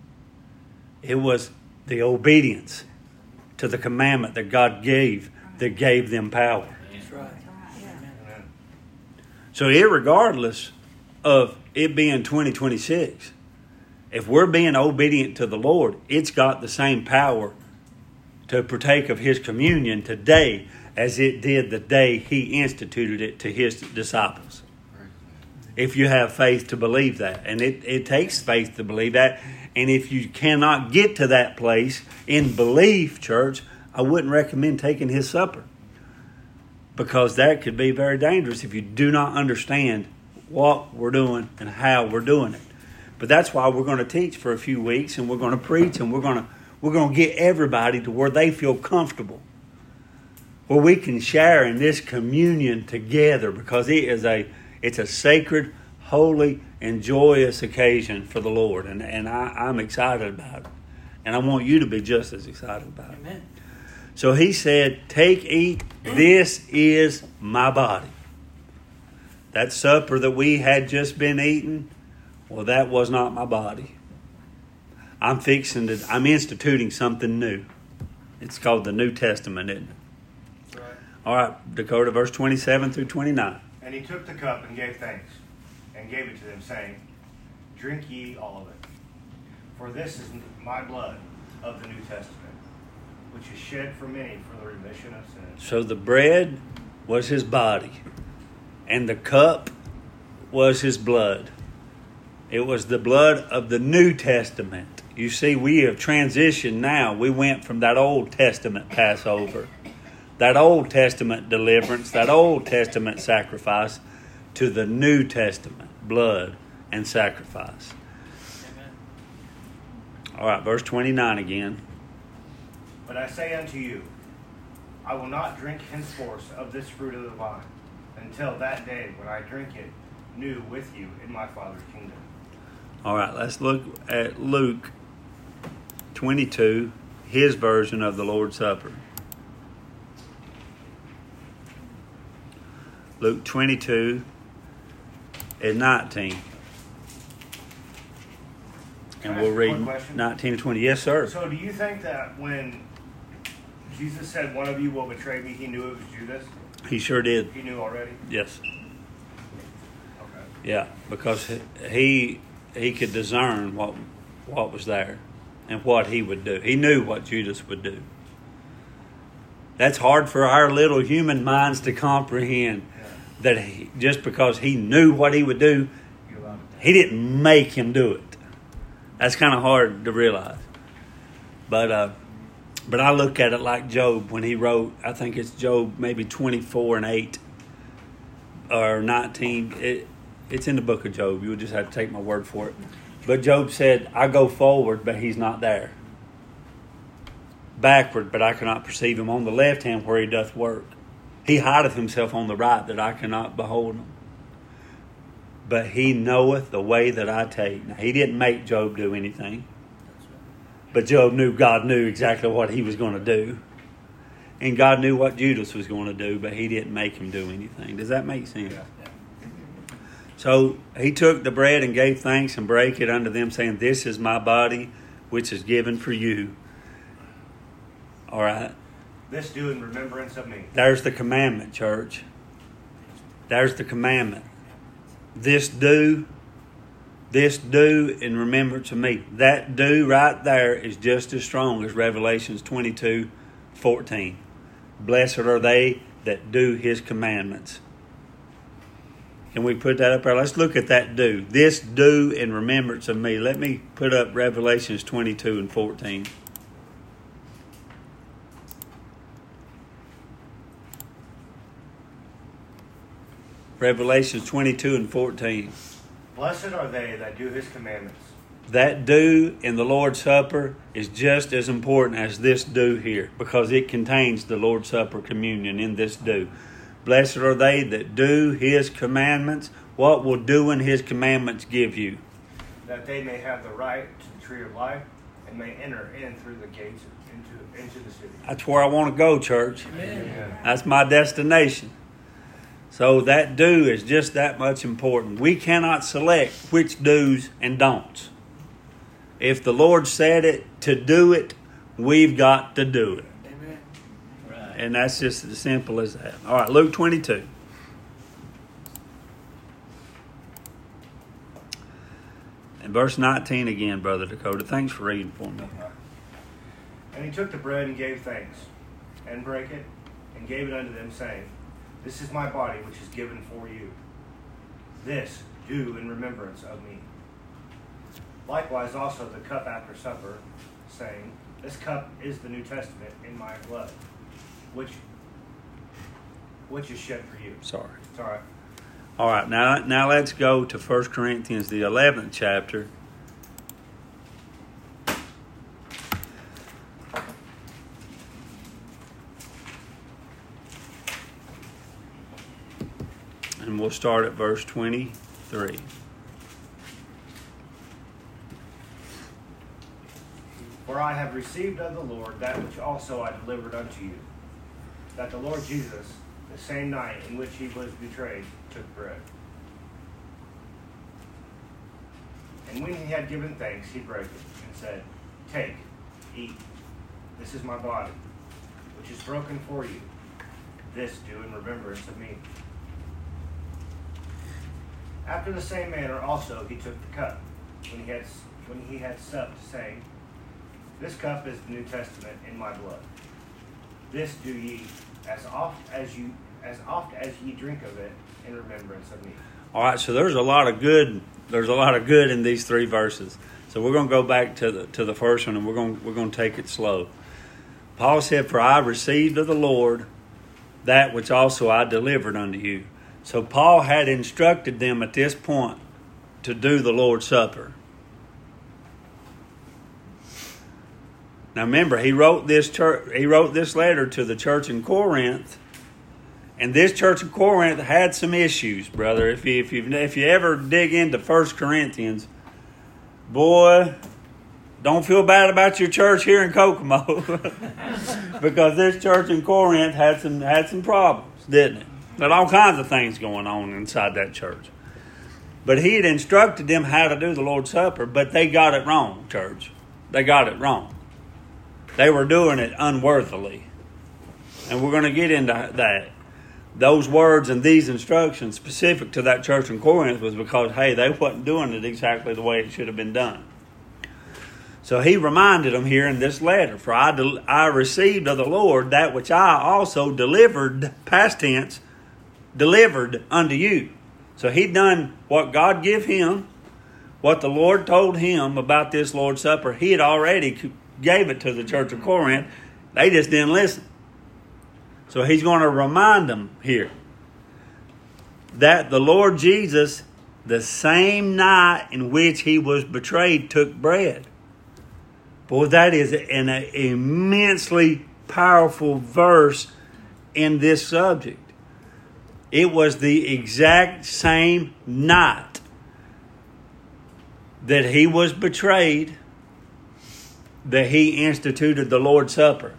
[SPEAKER 1] It was the obedience to the commandment that God gave that gave them power.
[SPEAKER 2] That's right.
[SPEAKER 3] Amen.
[SPEAKER 1] So irregardless of it being 2026, if we're being obedient to the Lord, it's got the same power to partake of his communion today as it did the day he instituted it to his disciples. If you have faith to believe that. And it takes faith to believe that. And if you cannot get to that place in belief, church, I wouldn't recommend taking his supper. Because that could be very dangerous if you do not understand what we're doing and how we're doing it. But that's why we're going to teach for a few weeks, and we're going to preach, and we're going to get everybody to where they feel comfortable, where we can share in this communion together, because it's a sacred, holy, and joyous occasion for the Lord, and I'm excited about it, and I want you to be just as excited about it.
[SPEAKER 2] Amen.
[SPEAKER 1] So he said, "Take, eat, this is my body." That supper that we had just been eating, well, that was not my body. I'm instituting something new. It's called the New Testament, isn't it?
[SPEAKER 3] That's right.
[SPEAKER 1] All right, Dakota, verse 27 through 29.
[SPEAKER 3] And he took the cup and gave thanks, and gave it to them, saying, "Drink ye all of it. For this is my blood of the New Testament, which is shed for many for the remission of sins."
[SPEAKER 1] So the bread was his body, and the cup was his blood. It was the blood of the New Testament. You see, we have transitioned now. We went from that Old Testament Passover, that Old Testament deliverance, that Old Testament sacrifice, to the New Testament blood and sacrifice.
[SPEAKER 2] Amen.
[SPEAKER 1] All right, verse 29 again.
[SPEAKER 3] "But I say unto you, I will not drink henceforth of this fruit of the vine, until that day when I drink it new with you in my Father's kingdom."
[SPEAKER 1] All right, let's look at Luke 22, his version of the Lord's Supper. Luke 22 and 19. And we'll read 19 and 20. Yes, sir.
[SPEAKER 3] So do you think that when Jesus said, one of you will betray me, he knew it was Judas?
[SPEAKER 1] He sure did.
[SPEAKER 3] He knew already?
[SPEAKER 1] Yes.
[SPEAKER 3] Okay.
[SPEAKER 1] Yeah, because he could discern what was there and what he would do. He knew what Judas would do. That's hard for our little human minds to comprehend. That just because he knew what he would do, he didn't make him do it. That's kind of hard to realize. But I look at it like Job when he wrote, I think it's Job maybe 24 and 8 or 19. It's in the book of Job. You'll just have to take my word for it. But Job said, I go forward, but he's not there. Backward, but I cannot perceive him. On the left hand where he doth work. He hideth himself on the right, that I cannot behold him. But he knoweth the way that I take. Now, he didn't make Job do anything. But Job knew God knew exactly what he was going to do. And God knew what Judas was going to do, but he didn't make him do anything. Does that make sense? Yeah. So he took the bread and gave thanks and brake it unto them, saying, This is my body, which is given for you. All right.
[SPEAKER 3] This do in remembrance of me.
[SPEAKER 1] There's the commandment, church. There's the commandment. This do in remembrance of me. That do right there is just as strong as Revelations 22:14. Blessed are they that do his commandments. Can we put that up there? Let's look at that do. This do in remembrance of me. Let me put up Revelations 22 and 14. Revelations 22 and 14.
[SPEAKER 3] Blessed are they that do his commandments.
[SPEAKER 1] That do in the Lord's Supper is just as important as this do here, because it contains the Lord's Supper communion in this do. Blessed are they that do his commandments. What will doing his commandments give you?
[SPEAKER 3] That they may have the right to the tree of life and may enter in through the gates into the city.
[SPEAKER 1] That's where I want to go, church.
[SPEAKER 3] Amen.
[SPEAKER 1] That's my destination. So that do is just that much important. We cannot select which do's and don'ts. If the Lord said it to do it, we've got to do it.
[SPEAKER 2] Amen. Right.
[SPEAKER 1] And that's just as simple as that. All right, Luke 22. And verse 19 again, Brother Dakota. Thanks for reading for me.
[SPEAKER 3] And he took the bread and gave thanks, and brake it, and gave it unto them, saying, This is my body, which is given for you. This do in remembrance of me. Likewise also the cup after supper, saying, This cup is the New Testament in my blood, which is shed for you.
[SPEAKER 1] Sorry.
[SPEAKER 3] It's all right.
[SPEAKER 1] All right, now let's go to 1 Corinthians, the 11th chapter. And we'll start at verse 23.
[SPEAKER 3] For I have received of the Lord that which also I delivered unto you, that the Lord Jesus, the same night in which he was betrayed, took bread. And when he had given thanks, he brake it, and said, Take, eat, this is my body, which is broken for you. This do in remembrance of me. After the same manner also he took the cup, when he had supped, saying, This cup is the New Testament in my blood. This do ye as oft as ye drink of it in remembrance of me.
[SPEAKER 1] All right, so there's a lot of good in these three verses. So we're going to go back to the first one, and we're going to take it slow. Paul said, For I received of the Lord that which also I delivered unto you. So Paul had instructed them at this point to do the Lord's Supper. Now remember, he wrote this letter to the church in Corinth, and this church in Corinth had some issues, brother. If you ever dig into 1 Corinthians, boy, don't feel bad about your church here in Kokomo, because this church in Corinth had some problems, didn't it? There had all kinds of things going on inside that church. But he had instructed them how to do the Lord's Supper, but they got it wrong, church. They got it wrong. They were doing it unworthily. And we're going to get into that. Those words and these instructions specific to that church in Corinth was because, hey, they wasn't doing it exactly the way it should have been done. So he reminded them here in this letter, for I received of the Lord that which I also delivered, past tense, delivered unto you. So he'd done what God gave him, what the Lord told him about this Lord's Supper. He had already gave it to the church of Corinth. They just didn't listen. So he's going to remind them here that the Lord Jesus, the same night in which he was betrayed, took bread. Boy, that is an immensely powerful verse in this subject. It was the exact same night that he was betrayed that he instituted the Lord's Supper.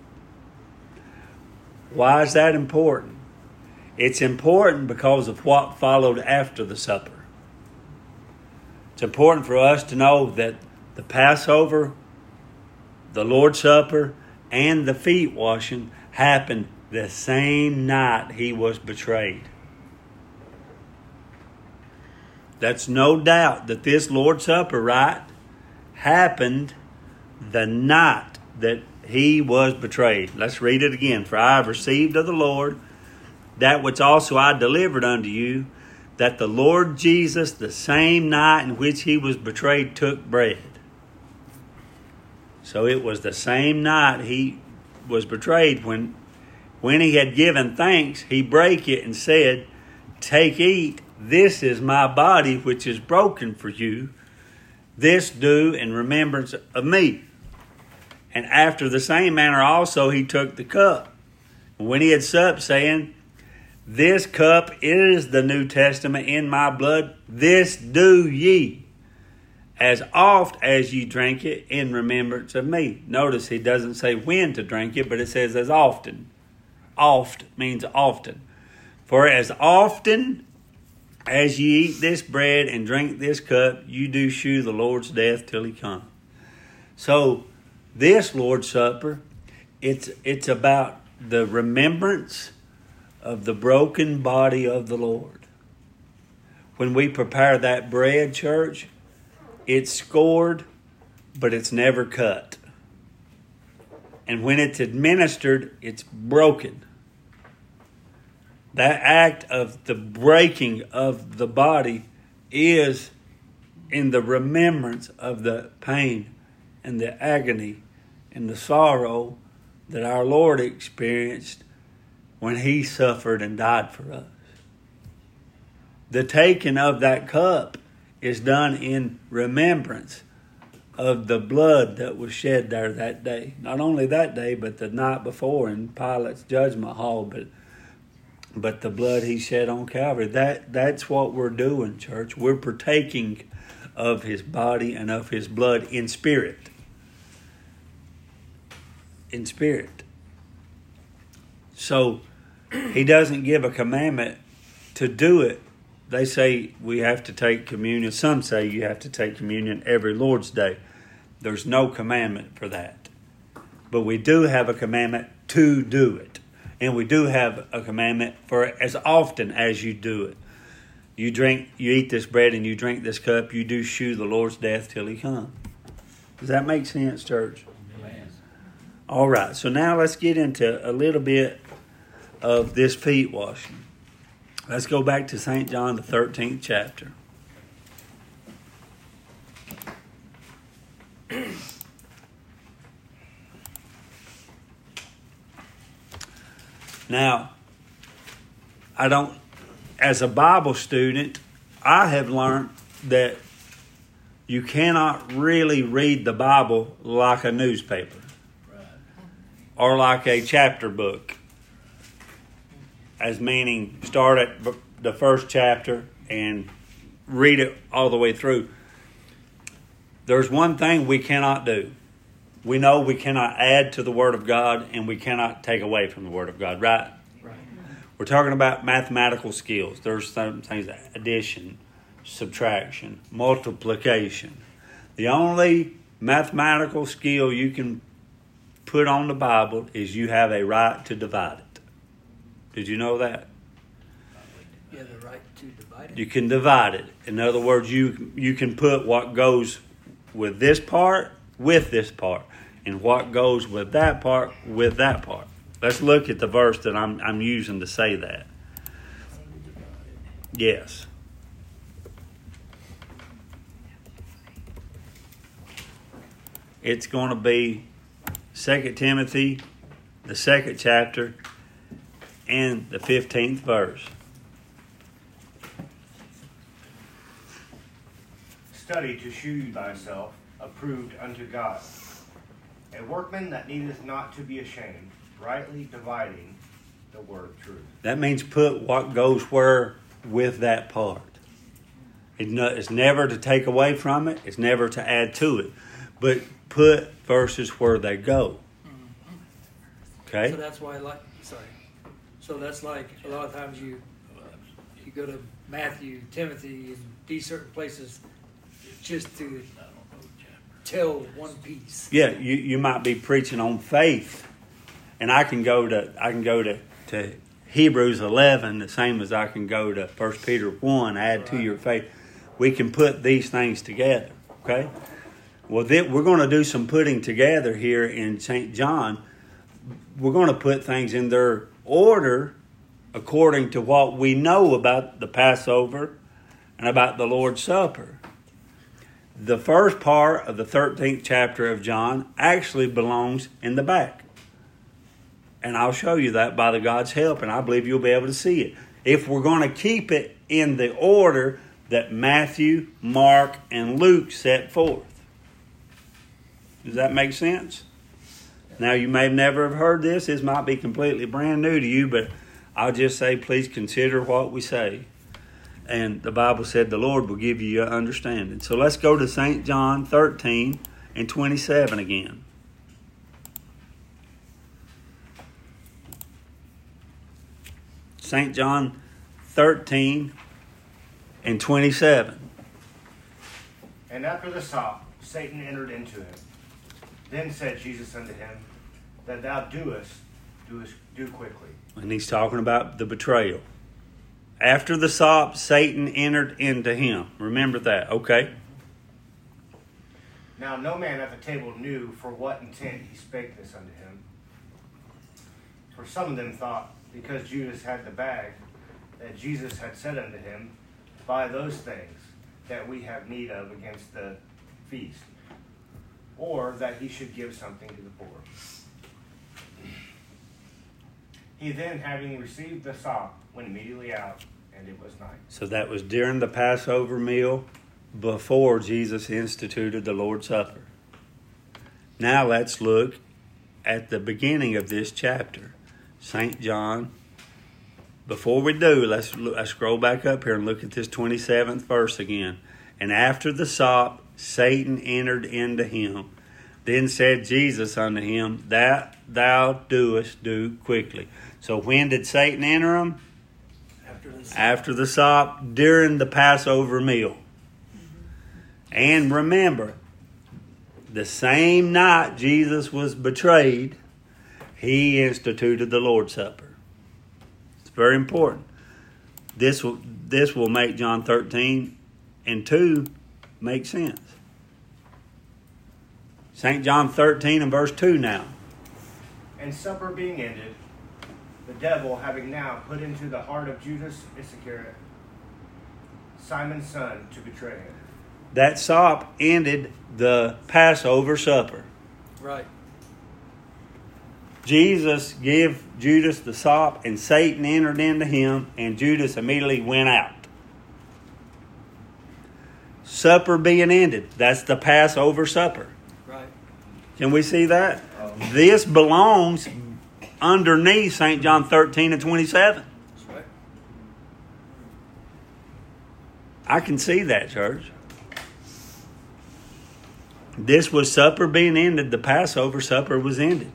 [SPEAKER 1] Why is that important? It's important because of what followed after the supper. It's important for us to know that the Passover, the Lord's Supper, and the feet washing happened the same night he was betrayed. That's no doubt that this Lord's Supper, right, happened the night that he was betrayed. Let's read it again. For I have received of the Lord that which also I delivered unto you, that the Lord Jesus, the same night in which he was betrayed, took bread. So it was the same night he was betrayed. When he had given thanks, he brake it and said, Take, eat, this is my body which is broken for you. This do in remembrance of me. And after the same manner also he took the cup. When he had supped, saying, This cup is the New Testament in my blood. This do ye, as oft as ye drink it, in remembrance of me. Notice he doesn't say when to drink it, but it says as often. Oft means often. For as often as ye eat this bread and drink this cup, you do shew the Lord's death till he come. So this Lord's Supper, it's about the remembrance of the broken body of the Lord. When we prepare that bread, church, it's scored, but it's never cut. And when it's administered, it's broken. That act of the breaking of the body is in the remembrance of the pain and the agony and the sorrow that our Lord experienced when he suffered and died for us. The taking of that cup is done in remembrance of the blood that was shed there that day. Not only that day, but the night before in Pilate's judgment hall, but the blood he shed on Calvary. That's what we're doing, church. We're partaking of his body and of his blood in spirit. In spirit. So he doesn't give a commandment to do it. They say we have to take communion. Some say you have to take communion every Lord's Day. There's no commandment for that. But we do have a commandment to do it. And we do have a commandment for as often as you do it. You eat this bread and you drink this cup, you do shew the Lord's death till he comes. Does that make sense, church?
[SPEAKER 2] Amen.
[SPEAKER 1] All right, so now let's get into a little bit of this feet washing. Let's go back to St. John, the 13th chapter. Now, as a Bible student, I have learned that you cannot really read the Bible like a newspaper or like a chapter book. As meaning, start at the first chapter and read it all the way through. there's one thing we cannot do. We know we cannot add to the Word of God, and we cannot take away from the Word of God, right?
[SPEAKER 2] Right.
[SPEAKER 1] We're talking about mathematical skills. There's some things, addition, subtraction, multiplication. The only mathematical skill you can put on the Bible is you have a right to divide it. Did you know that?
[SPEAKER 7] You have the right to divide it.
[SPEAKER 1] You can divide it. In other words, you can put what goes with this part with this part, and what goes with that part with that part. Let's look at the verse that I'm using to say that. Yes. It's going to be 2 Timothy, the 2nd chapter, and the 15th verse.
[SPEAKER 3] Study to shew thyself approved unto God, a workman that needeth not to be ashamed, rightly dividing the word of truth.
[SPEAKER 1] That means put what goes where with that part. It's never to take away from it. It's never to add to it. But put verses where they go. Okay?
[SPEAKER 7] So that's why, So that's like a lot of times you go to Matthew, Timothy, and these certain places just to tell one piece.
[SPEAKER 1] Yeah, you might be preaching on faith, and I can go to Hebrews 11 the same as I can go to 1 Peter 1. Add to your faith. We can put these things together. Okay. Well, we're going to do some putting together here in St. John. We're going to put things in their order according to what we know about the Passover and about the Lord's Supper. The first part of the 13th chapter of John actually belongs in the back. And I'll show you that by the God's help, and I believe you'll be able to see it. If we're going to keep it in the order that Matthew, Mark, and Luke set forth. Does that make sense? Now, you may never have heard this. This might be completely brand new to you, but I'll just say, please consider what we say. And the Bible said the Lord will give you your understanding. So let's go to St. John 13 and 27 again. St. John 13 and 27.
[SPEAKER 3] And after the sop, Satan entered into him. Then said Jesus unto him, that thou doest, do quickly.
[SPEAKER 1] And he's talking about the betrayal. After the sop, Satan entered into him. Remember that, okay?
[SPEAKER 3] Now no man at the table knew for what intent he spake this unto him. For some of them thought, because Judas had the bag, that Jesus had said unto him, buy those things that we have need of against the feast, or that he should give something to the poor. He then, having received the sop, went immediately out, and it was night.
[SPEAKER 1] So that was during the Passover meal before Jesus instituted the Lord's Supper. Now let's look at the beginning of this chapter. St. John. Before we do, let's scroll back up here and look at this 27th verse again. And after the sop, Satan entered into him. Then said Jesus unto him, that thou doest, do quickly. So when did Satan enter him? After the sop, during the Passover meal. And remember, the same night Jesus was betrayed, he instituted the Lord's Supper. It's very important. This will make John 13 and 2 make sense. St. John 13 and verse 2 now.
[SPEAKER 3] And supper being ended, the devil having now put into the heart of Judas Iscariot, Simon's son, to betray him.
[SPEAKER 1] That sop ended the Passover supper.
[SPEAKER 7] Right.
[SPEAKER 1] Jesus gave Judas the sop, and Satan entered into him, and Judas immediately went out. Supper being ended. That's the Passover supper.
[SPEAKER 7] Right.
[SPEAKER 1] Can we see that? This belongs underneath St. John 13 and 27.
[SPEAKER 7] That's right.
[SPEAKER 1] I can see that, church. This was supper being ended. The Passover supper was ended.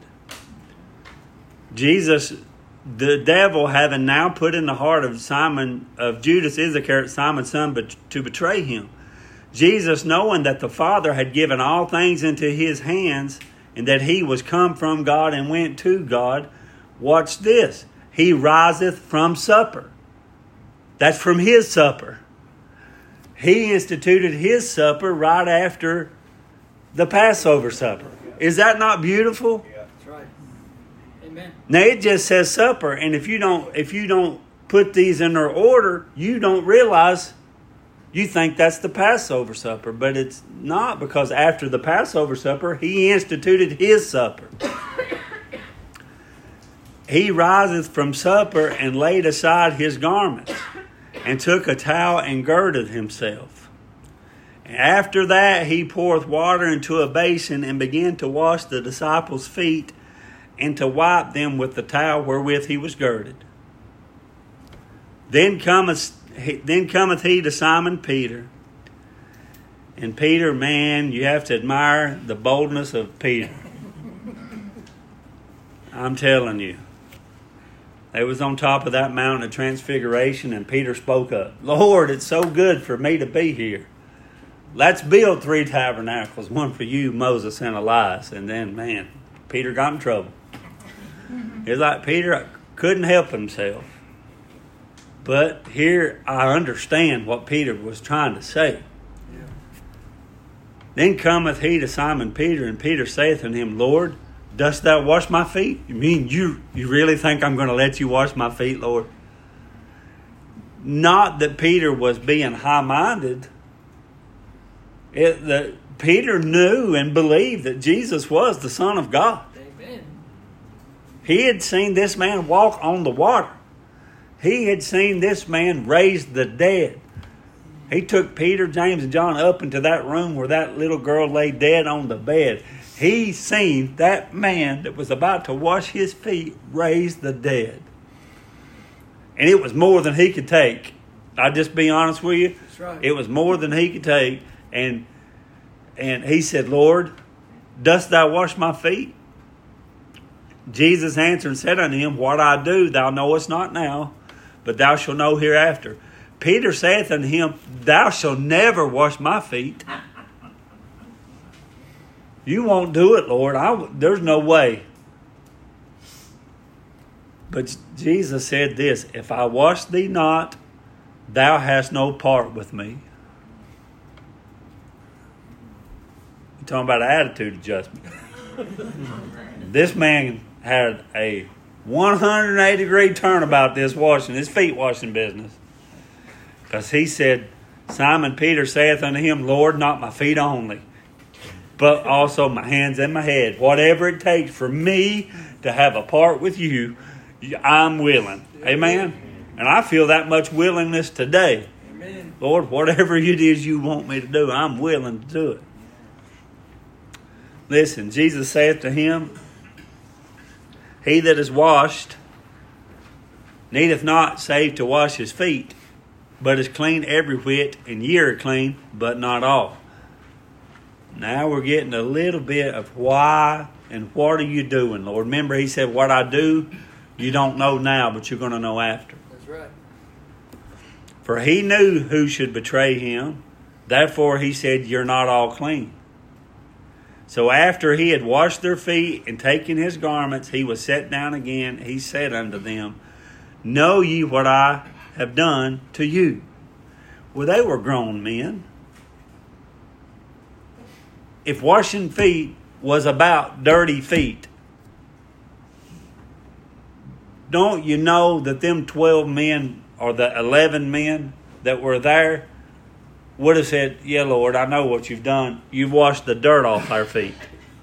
[SPEAKER 1] Jesus, the devil, having now put in the heart of Judas Iscariot, Simon's son, but to betray him. Jesus, knowing that the Father had given all things into his hands, and that he was come from God and went to God, watch this. He riseth from supper. That's from his supper. He instituted his supper right after the Passover supper. Is that not beautiful?
[SPEAKER 7] That's right. Amen.
[SPEAKER 1] Now it just says supper, and if you don't put these in their order, you don't realize. You think that's the Passover supper, but it's not, because after the Passover supper, he instituted his supper. He riseth from supper and laid aside his garments, and took a towel and girded himself. And after that, he poureth water into a basin and began to wash the disciples' feet and to wipe them with the towel wherewith he was girded. Then cometh he to Simon Peter. And Peter, man, you have to admire the boldness of Peter. I'm telling you. They was on top of that mountain of transfiguration, and Peter spoke up. Lord, it's so good for me to be here. Let's build 3 tabernacles, one for you, Moses, and Elias. And then, man, Peter got in trouble. It's like Peter couldn't help himself. But here I understand what Peter was trying to say. Yeah. Then cometh he to Simon Peter, and Peter saith unto him, Lord, dost thou wash my feet? You mean you really think I'm going to let you wash my feet, Lord? Not that Peter was being high-minded. Peter knew and believed that Jesus was the Son of God.
[SPEAKER 7] Amen.
[SPEAKER 1] He had seen this man walk on the water. He had seen this man raise the dead. He took Peter, James, and John up into that room where that little girl lay dead on the bed. He seen that man that was about to wash his feet raise the dead. And it was more than he could take. I'll just be honest with you.
[SPEAKER 7] That's right.
[SPEAKER 1] It was more than he could take. And he said, Lord, dost thou wash my feet? Jesus answered and said unto him, What I do thou knowest not now, but thou shalt know hereafter. Peter saith unto him, Thou shalt never wash my feet. You won't do it, Lord. There's no way. But Jesus said this, If I wash thee not, thou hast no part with me. You're talking about an attitude adjustment. This man had a 180-degree turn about this his feet washing business. Because he said, Simon Peter saith unto him, Lord, not my feet only, but also my hands and my head. Whatever it takes for me to have a part with you, I'm willing. Amen? And I feel that much willingness today.
[SPEAKER 7] Amen.
[SPEAKER 1] Lord, whatever it is you want me to do, I'm willing to do it. Listen, Jesus saith to him, He that is washed needeth not save to wash his feet, but is clean every whit, and ye are clean, but not all. Now we're getting a little bit of why and what are you doing, Lord. Remember, he said, what I do, you don't know now, but you're going to know after.
[SPEAKER 7] That's right.
[SPEAKER 1] For he knew who should betray him. Therefore he said, you're not all clean. So after he had washed their feet and taken his garments, he was set down again. He said unto them, Know ye what I have done to you? Well, they were grown men. If washing feet was about dirty feet, don't you know that them 12 men or the 11 men that were there would have said, yeah, Lord, I know what you've done. You've washed the dirt off our feet.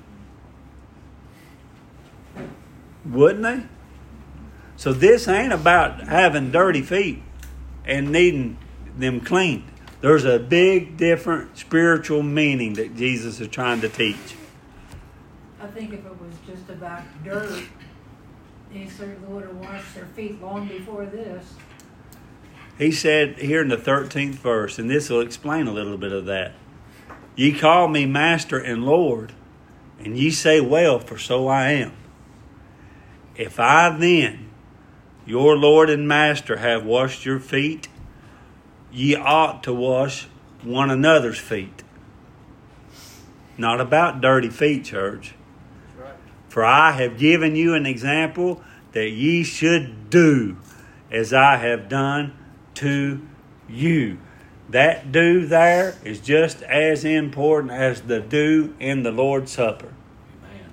[SPEAKER 1] Wouldn't they? So this ain't about having dirty feet and needing them cleaned. There's a big, different spiritual meaning that Jesus is trying to teach.
[SPEAKER 8] I think if it was just about dirt, he certainly would have washed their feet long before this.
[SPEAKER 1] He said here in the 13th verse, and this will explain a little bit of that. Ye call me Master and Lord, and ye say, well, for so I am. If I then, your Lord and Master, have washed your feet, ye ought to wash one another's feet. Not about dirty feet, church.
[SPEAKER 3] That's right.
[SPEAKER 1] For I have given you an example that ye should do as I have done to you. That do there is just as important as the do in the Lord's Supper.
[SPEAKER 2] Amen.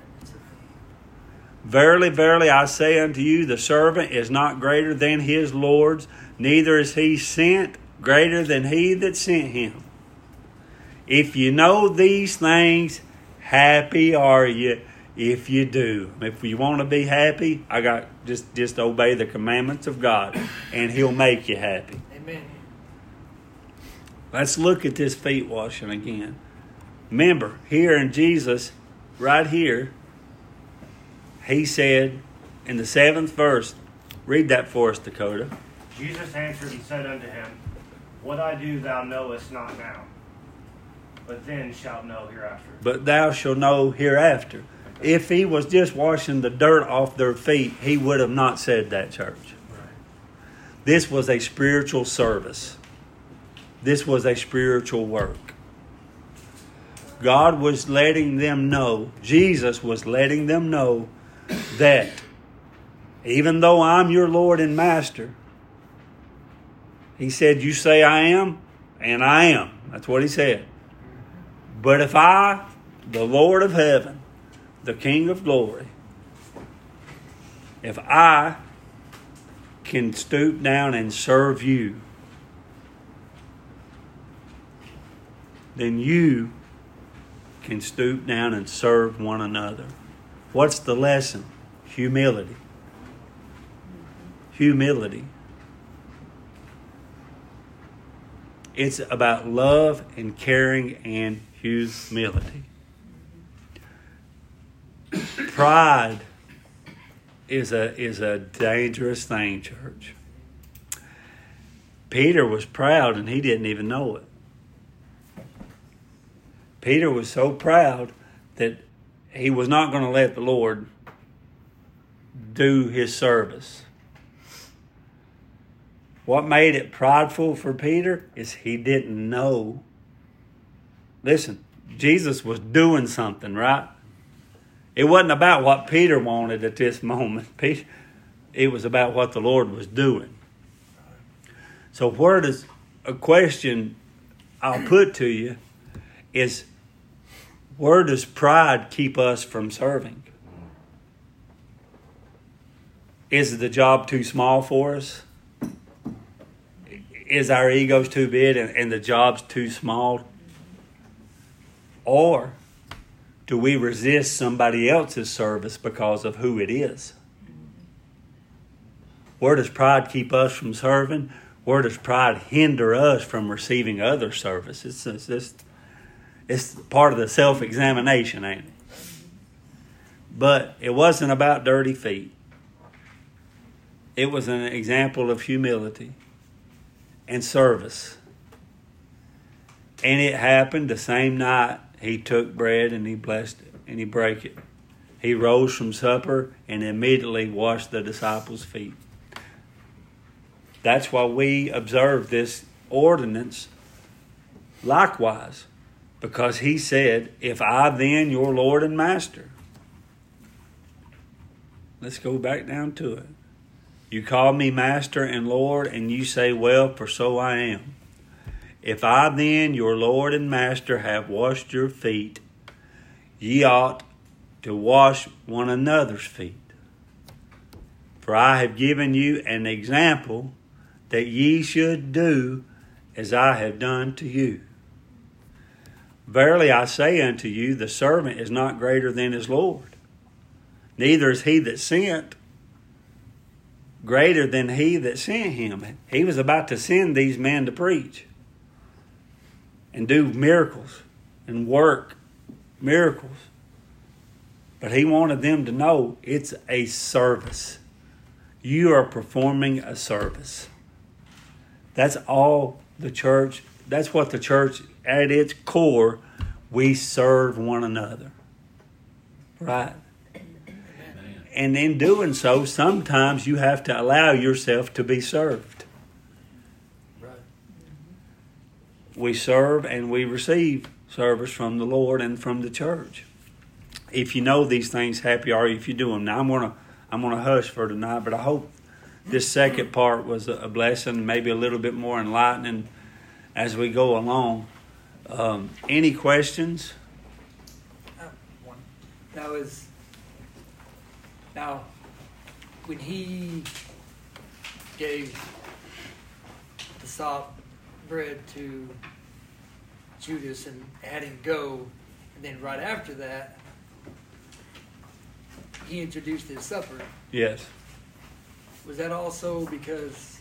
[SPEAKER 1] Verily, verily, I say unto you, the servant is not greater than his Lord's, neither is he sent greater than he that sent him. If you know these things, happy are you if you do. If you want to be happy, just obey the commandments of God, and He'll make you happy.
[SPEAKER 7] Amen.
[SPEAKER 1] Let's look at this feet washing again. Remember, here in Jesus, right here, He said in the 7th verse, read that for us, Dakota.
[SPEAKER 3] Jesus answered and said unto him, What I do thou knowest not now, but then shalt know hereafter.
[SPEAKER 1] But thou shalt know hereafter. If He was just washing the dirt off their feet, He would have not said that, church. This was a spiritual service. This was a spiritual work. God was letting them know, Jesus was letting them know that even though I'm your Lord and Master, He said, you say I am, and I am. That's what He said. But if I, the Lord of heaven, the King of glory, if I can stoop down and serve you, then you can stoop down and serve one another. What's the lesson? Humility. Humility. It's about love and caring and humility. Pride is a dangerous thing, church. Peter was proud and he didn't even know it. Peter was so proud that he was not going to let the Lord do His service. What made it prideful for Peter is he didn't know. Listen, Jesus was doing something, right? It wasn't about what Peter wanted at this moment. It was about what the Lord was doing. So where does a question I'll put to you is, where does pride keep us from serving? Is the job too small for us? Is our egos too big and the job's too small? Or do we resist somebody else's service because of who it is? Where does pride keep us from serving? Where does pride hinder us from receiving other service? It's part of the self-examination, ain't it? But it wasn't about dirty feet. It was an example of humility and service. And it happened the same night He took bread and He blessed it and He brake it. He rose from supper and immediately washed the disciples' feet. That's why we observe this ordinance likewise. Because He said, if I then, your Lord and Master. Let's go back down to it. You call me Master and Lord, and you say, well, for so I am. If I then, your Lord and Master, have washed your feet, ye ought to wash one another's feet. For I have given you an example that ye should do as I have done to you. Verily I say unto you, the servant is not greater than his Lord, neither is he that sent greater than he that sent him. He was about to send these men to preach and do miracles and work miracles. But He wanted them to know it's a service. You are performing a service. That's all the church, that's what the church at its core, we serve one another. Right? And in doing so, sometimes you have to allow yourself to be served.
[SPEAKER 7] Right.
[SPEAKER 1] We serve and we receive service from the Lord and from the church. If you know these things, happy are you if you do them. Now I'm gonna hush for tonight, but I hope this second part was a blessing, maybe a little bit more enlightening as we go along. Any questions?
[SPEAKER 7] One. Now, when he gave the salt bread to Judas and had him go, and then right after that, he introduced his supper.
[SPEAKER 1] Yes.
[SPEAKER 7] Was that also because,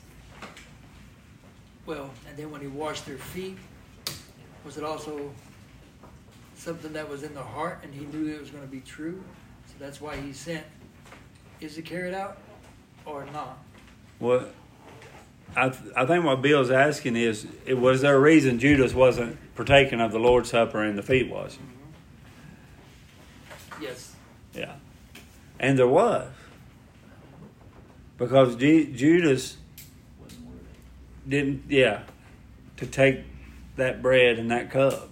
[SPEAKER 7] and then when he washed their feet, was it also something that was in the heart and he knew it was going to be true? So that's why he sent, is it carried out or not?
[SPEAKER 1] Well, I think what Bill's asking is, was there a reason Judas wasn't partaking of the Lord's Supper and the feet washing?
[SPEAKER 7] Yes.
[SPEAKER 1] Yeah. And there was. Because Judas didn't, to take that bread and that cup.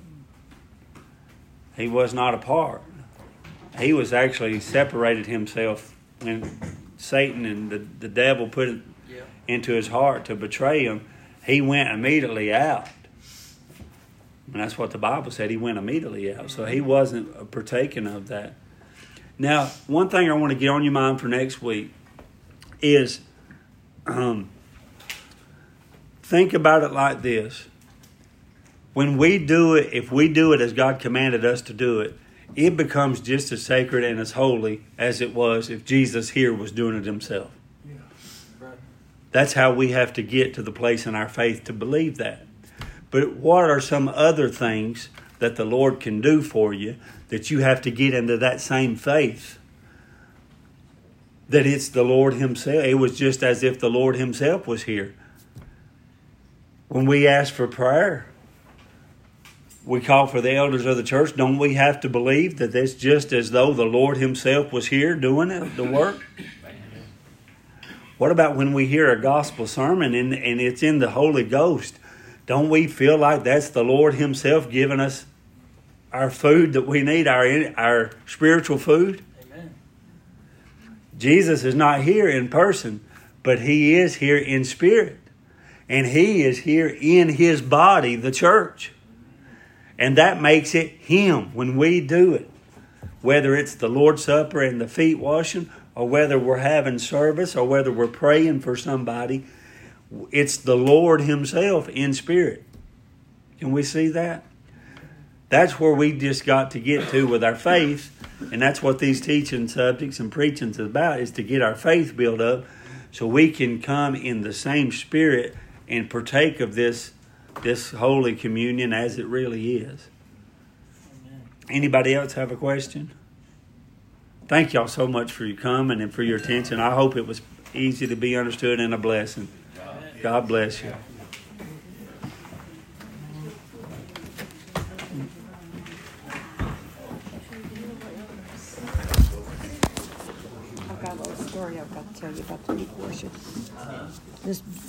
[SPEAKER 1] He was not a part. He was actually separated himself when Satan and the devil put it into his heart to betray him. He went immediately out. And that's what the Bible said. He went immediately out. So he wasn't partaking of that. Now, one thing I want to get on your mind for next week is think about it like this. When we do it, if we do it as God commanded us to do it, it becomes just as sacred and as holy as it was if Jesus here was doing it himself.
[SPEAKER 7] Yeah. Right.
[SPEAKER 1] That's how we have to get to the place in our faith to believe that. But what are some other things that the Lord can do for you that you have to get into that same faith? That it's the Lord himself. It was just as if the Lord himself was here. When we ask for prayer, we call for the elders of the church. Don't we have to believe that it's just as though the Lord himself was here doing it, the work? What about when we hear a gospel sermon and it's in the Holy Ghost? Don't we feel like that's the Lord himself giving us our food that we need, our spiritual food?
[SPEAKER 7] Amen.
[SPEAKER 1] Jesus is not here in person, but he is here in spirit. And he is here in his body, the church. And that makes it him when we do it. Whether it's the Lord's Supper and the feet washing, or whether we're having service, or whether we're praying for somebody, it's the Lord himself in spirit. Can we see that? That's where we just got to get to with our faith. And that's what these teaching subjects and preaching is about, is to get our faith built up so we can come in the same spirit and partake of this Holy Communion as it really is.
[SPEAKER 7] Amen.
[SPEAKER 1] Anybody else have a question? Thank y'all so much for your coming and for your attention. I hope it was easy to be understood and a blessing. God bless you.
[SPEAKER 4] I've got a little story I've got to tell you about the week worship. This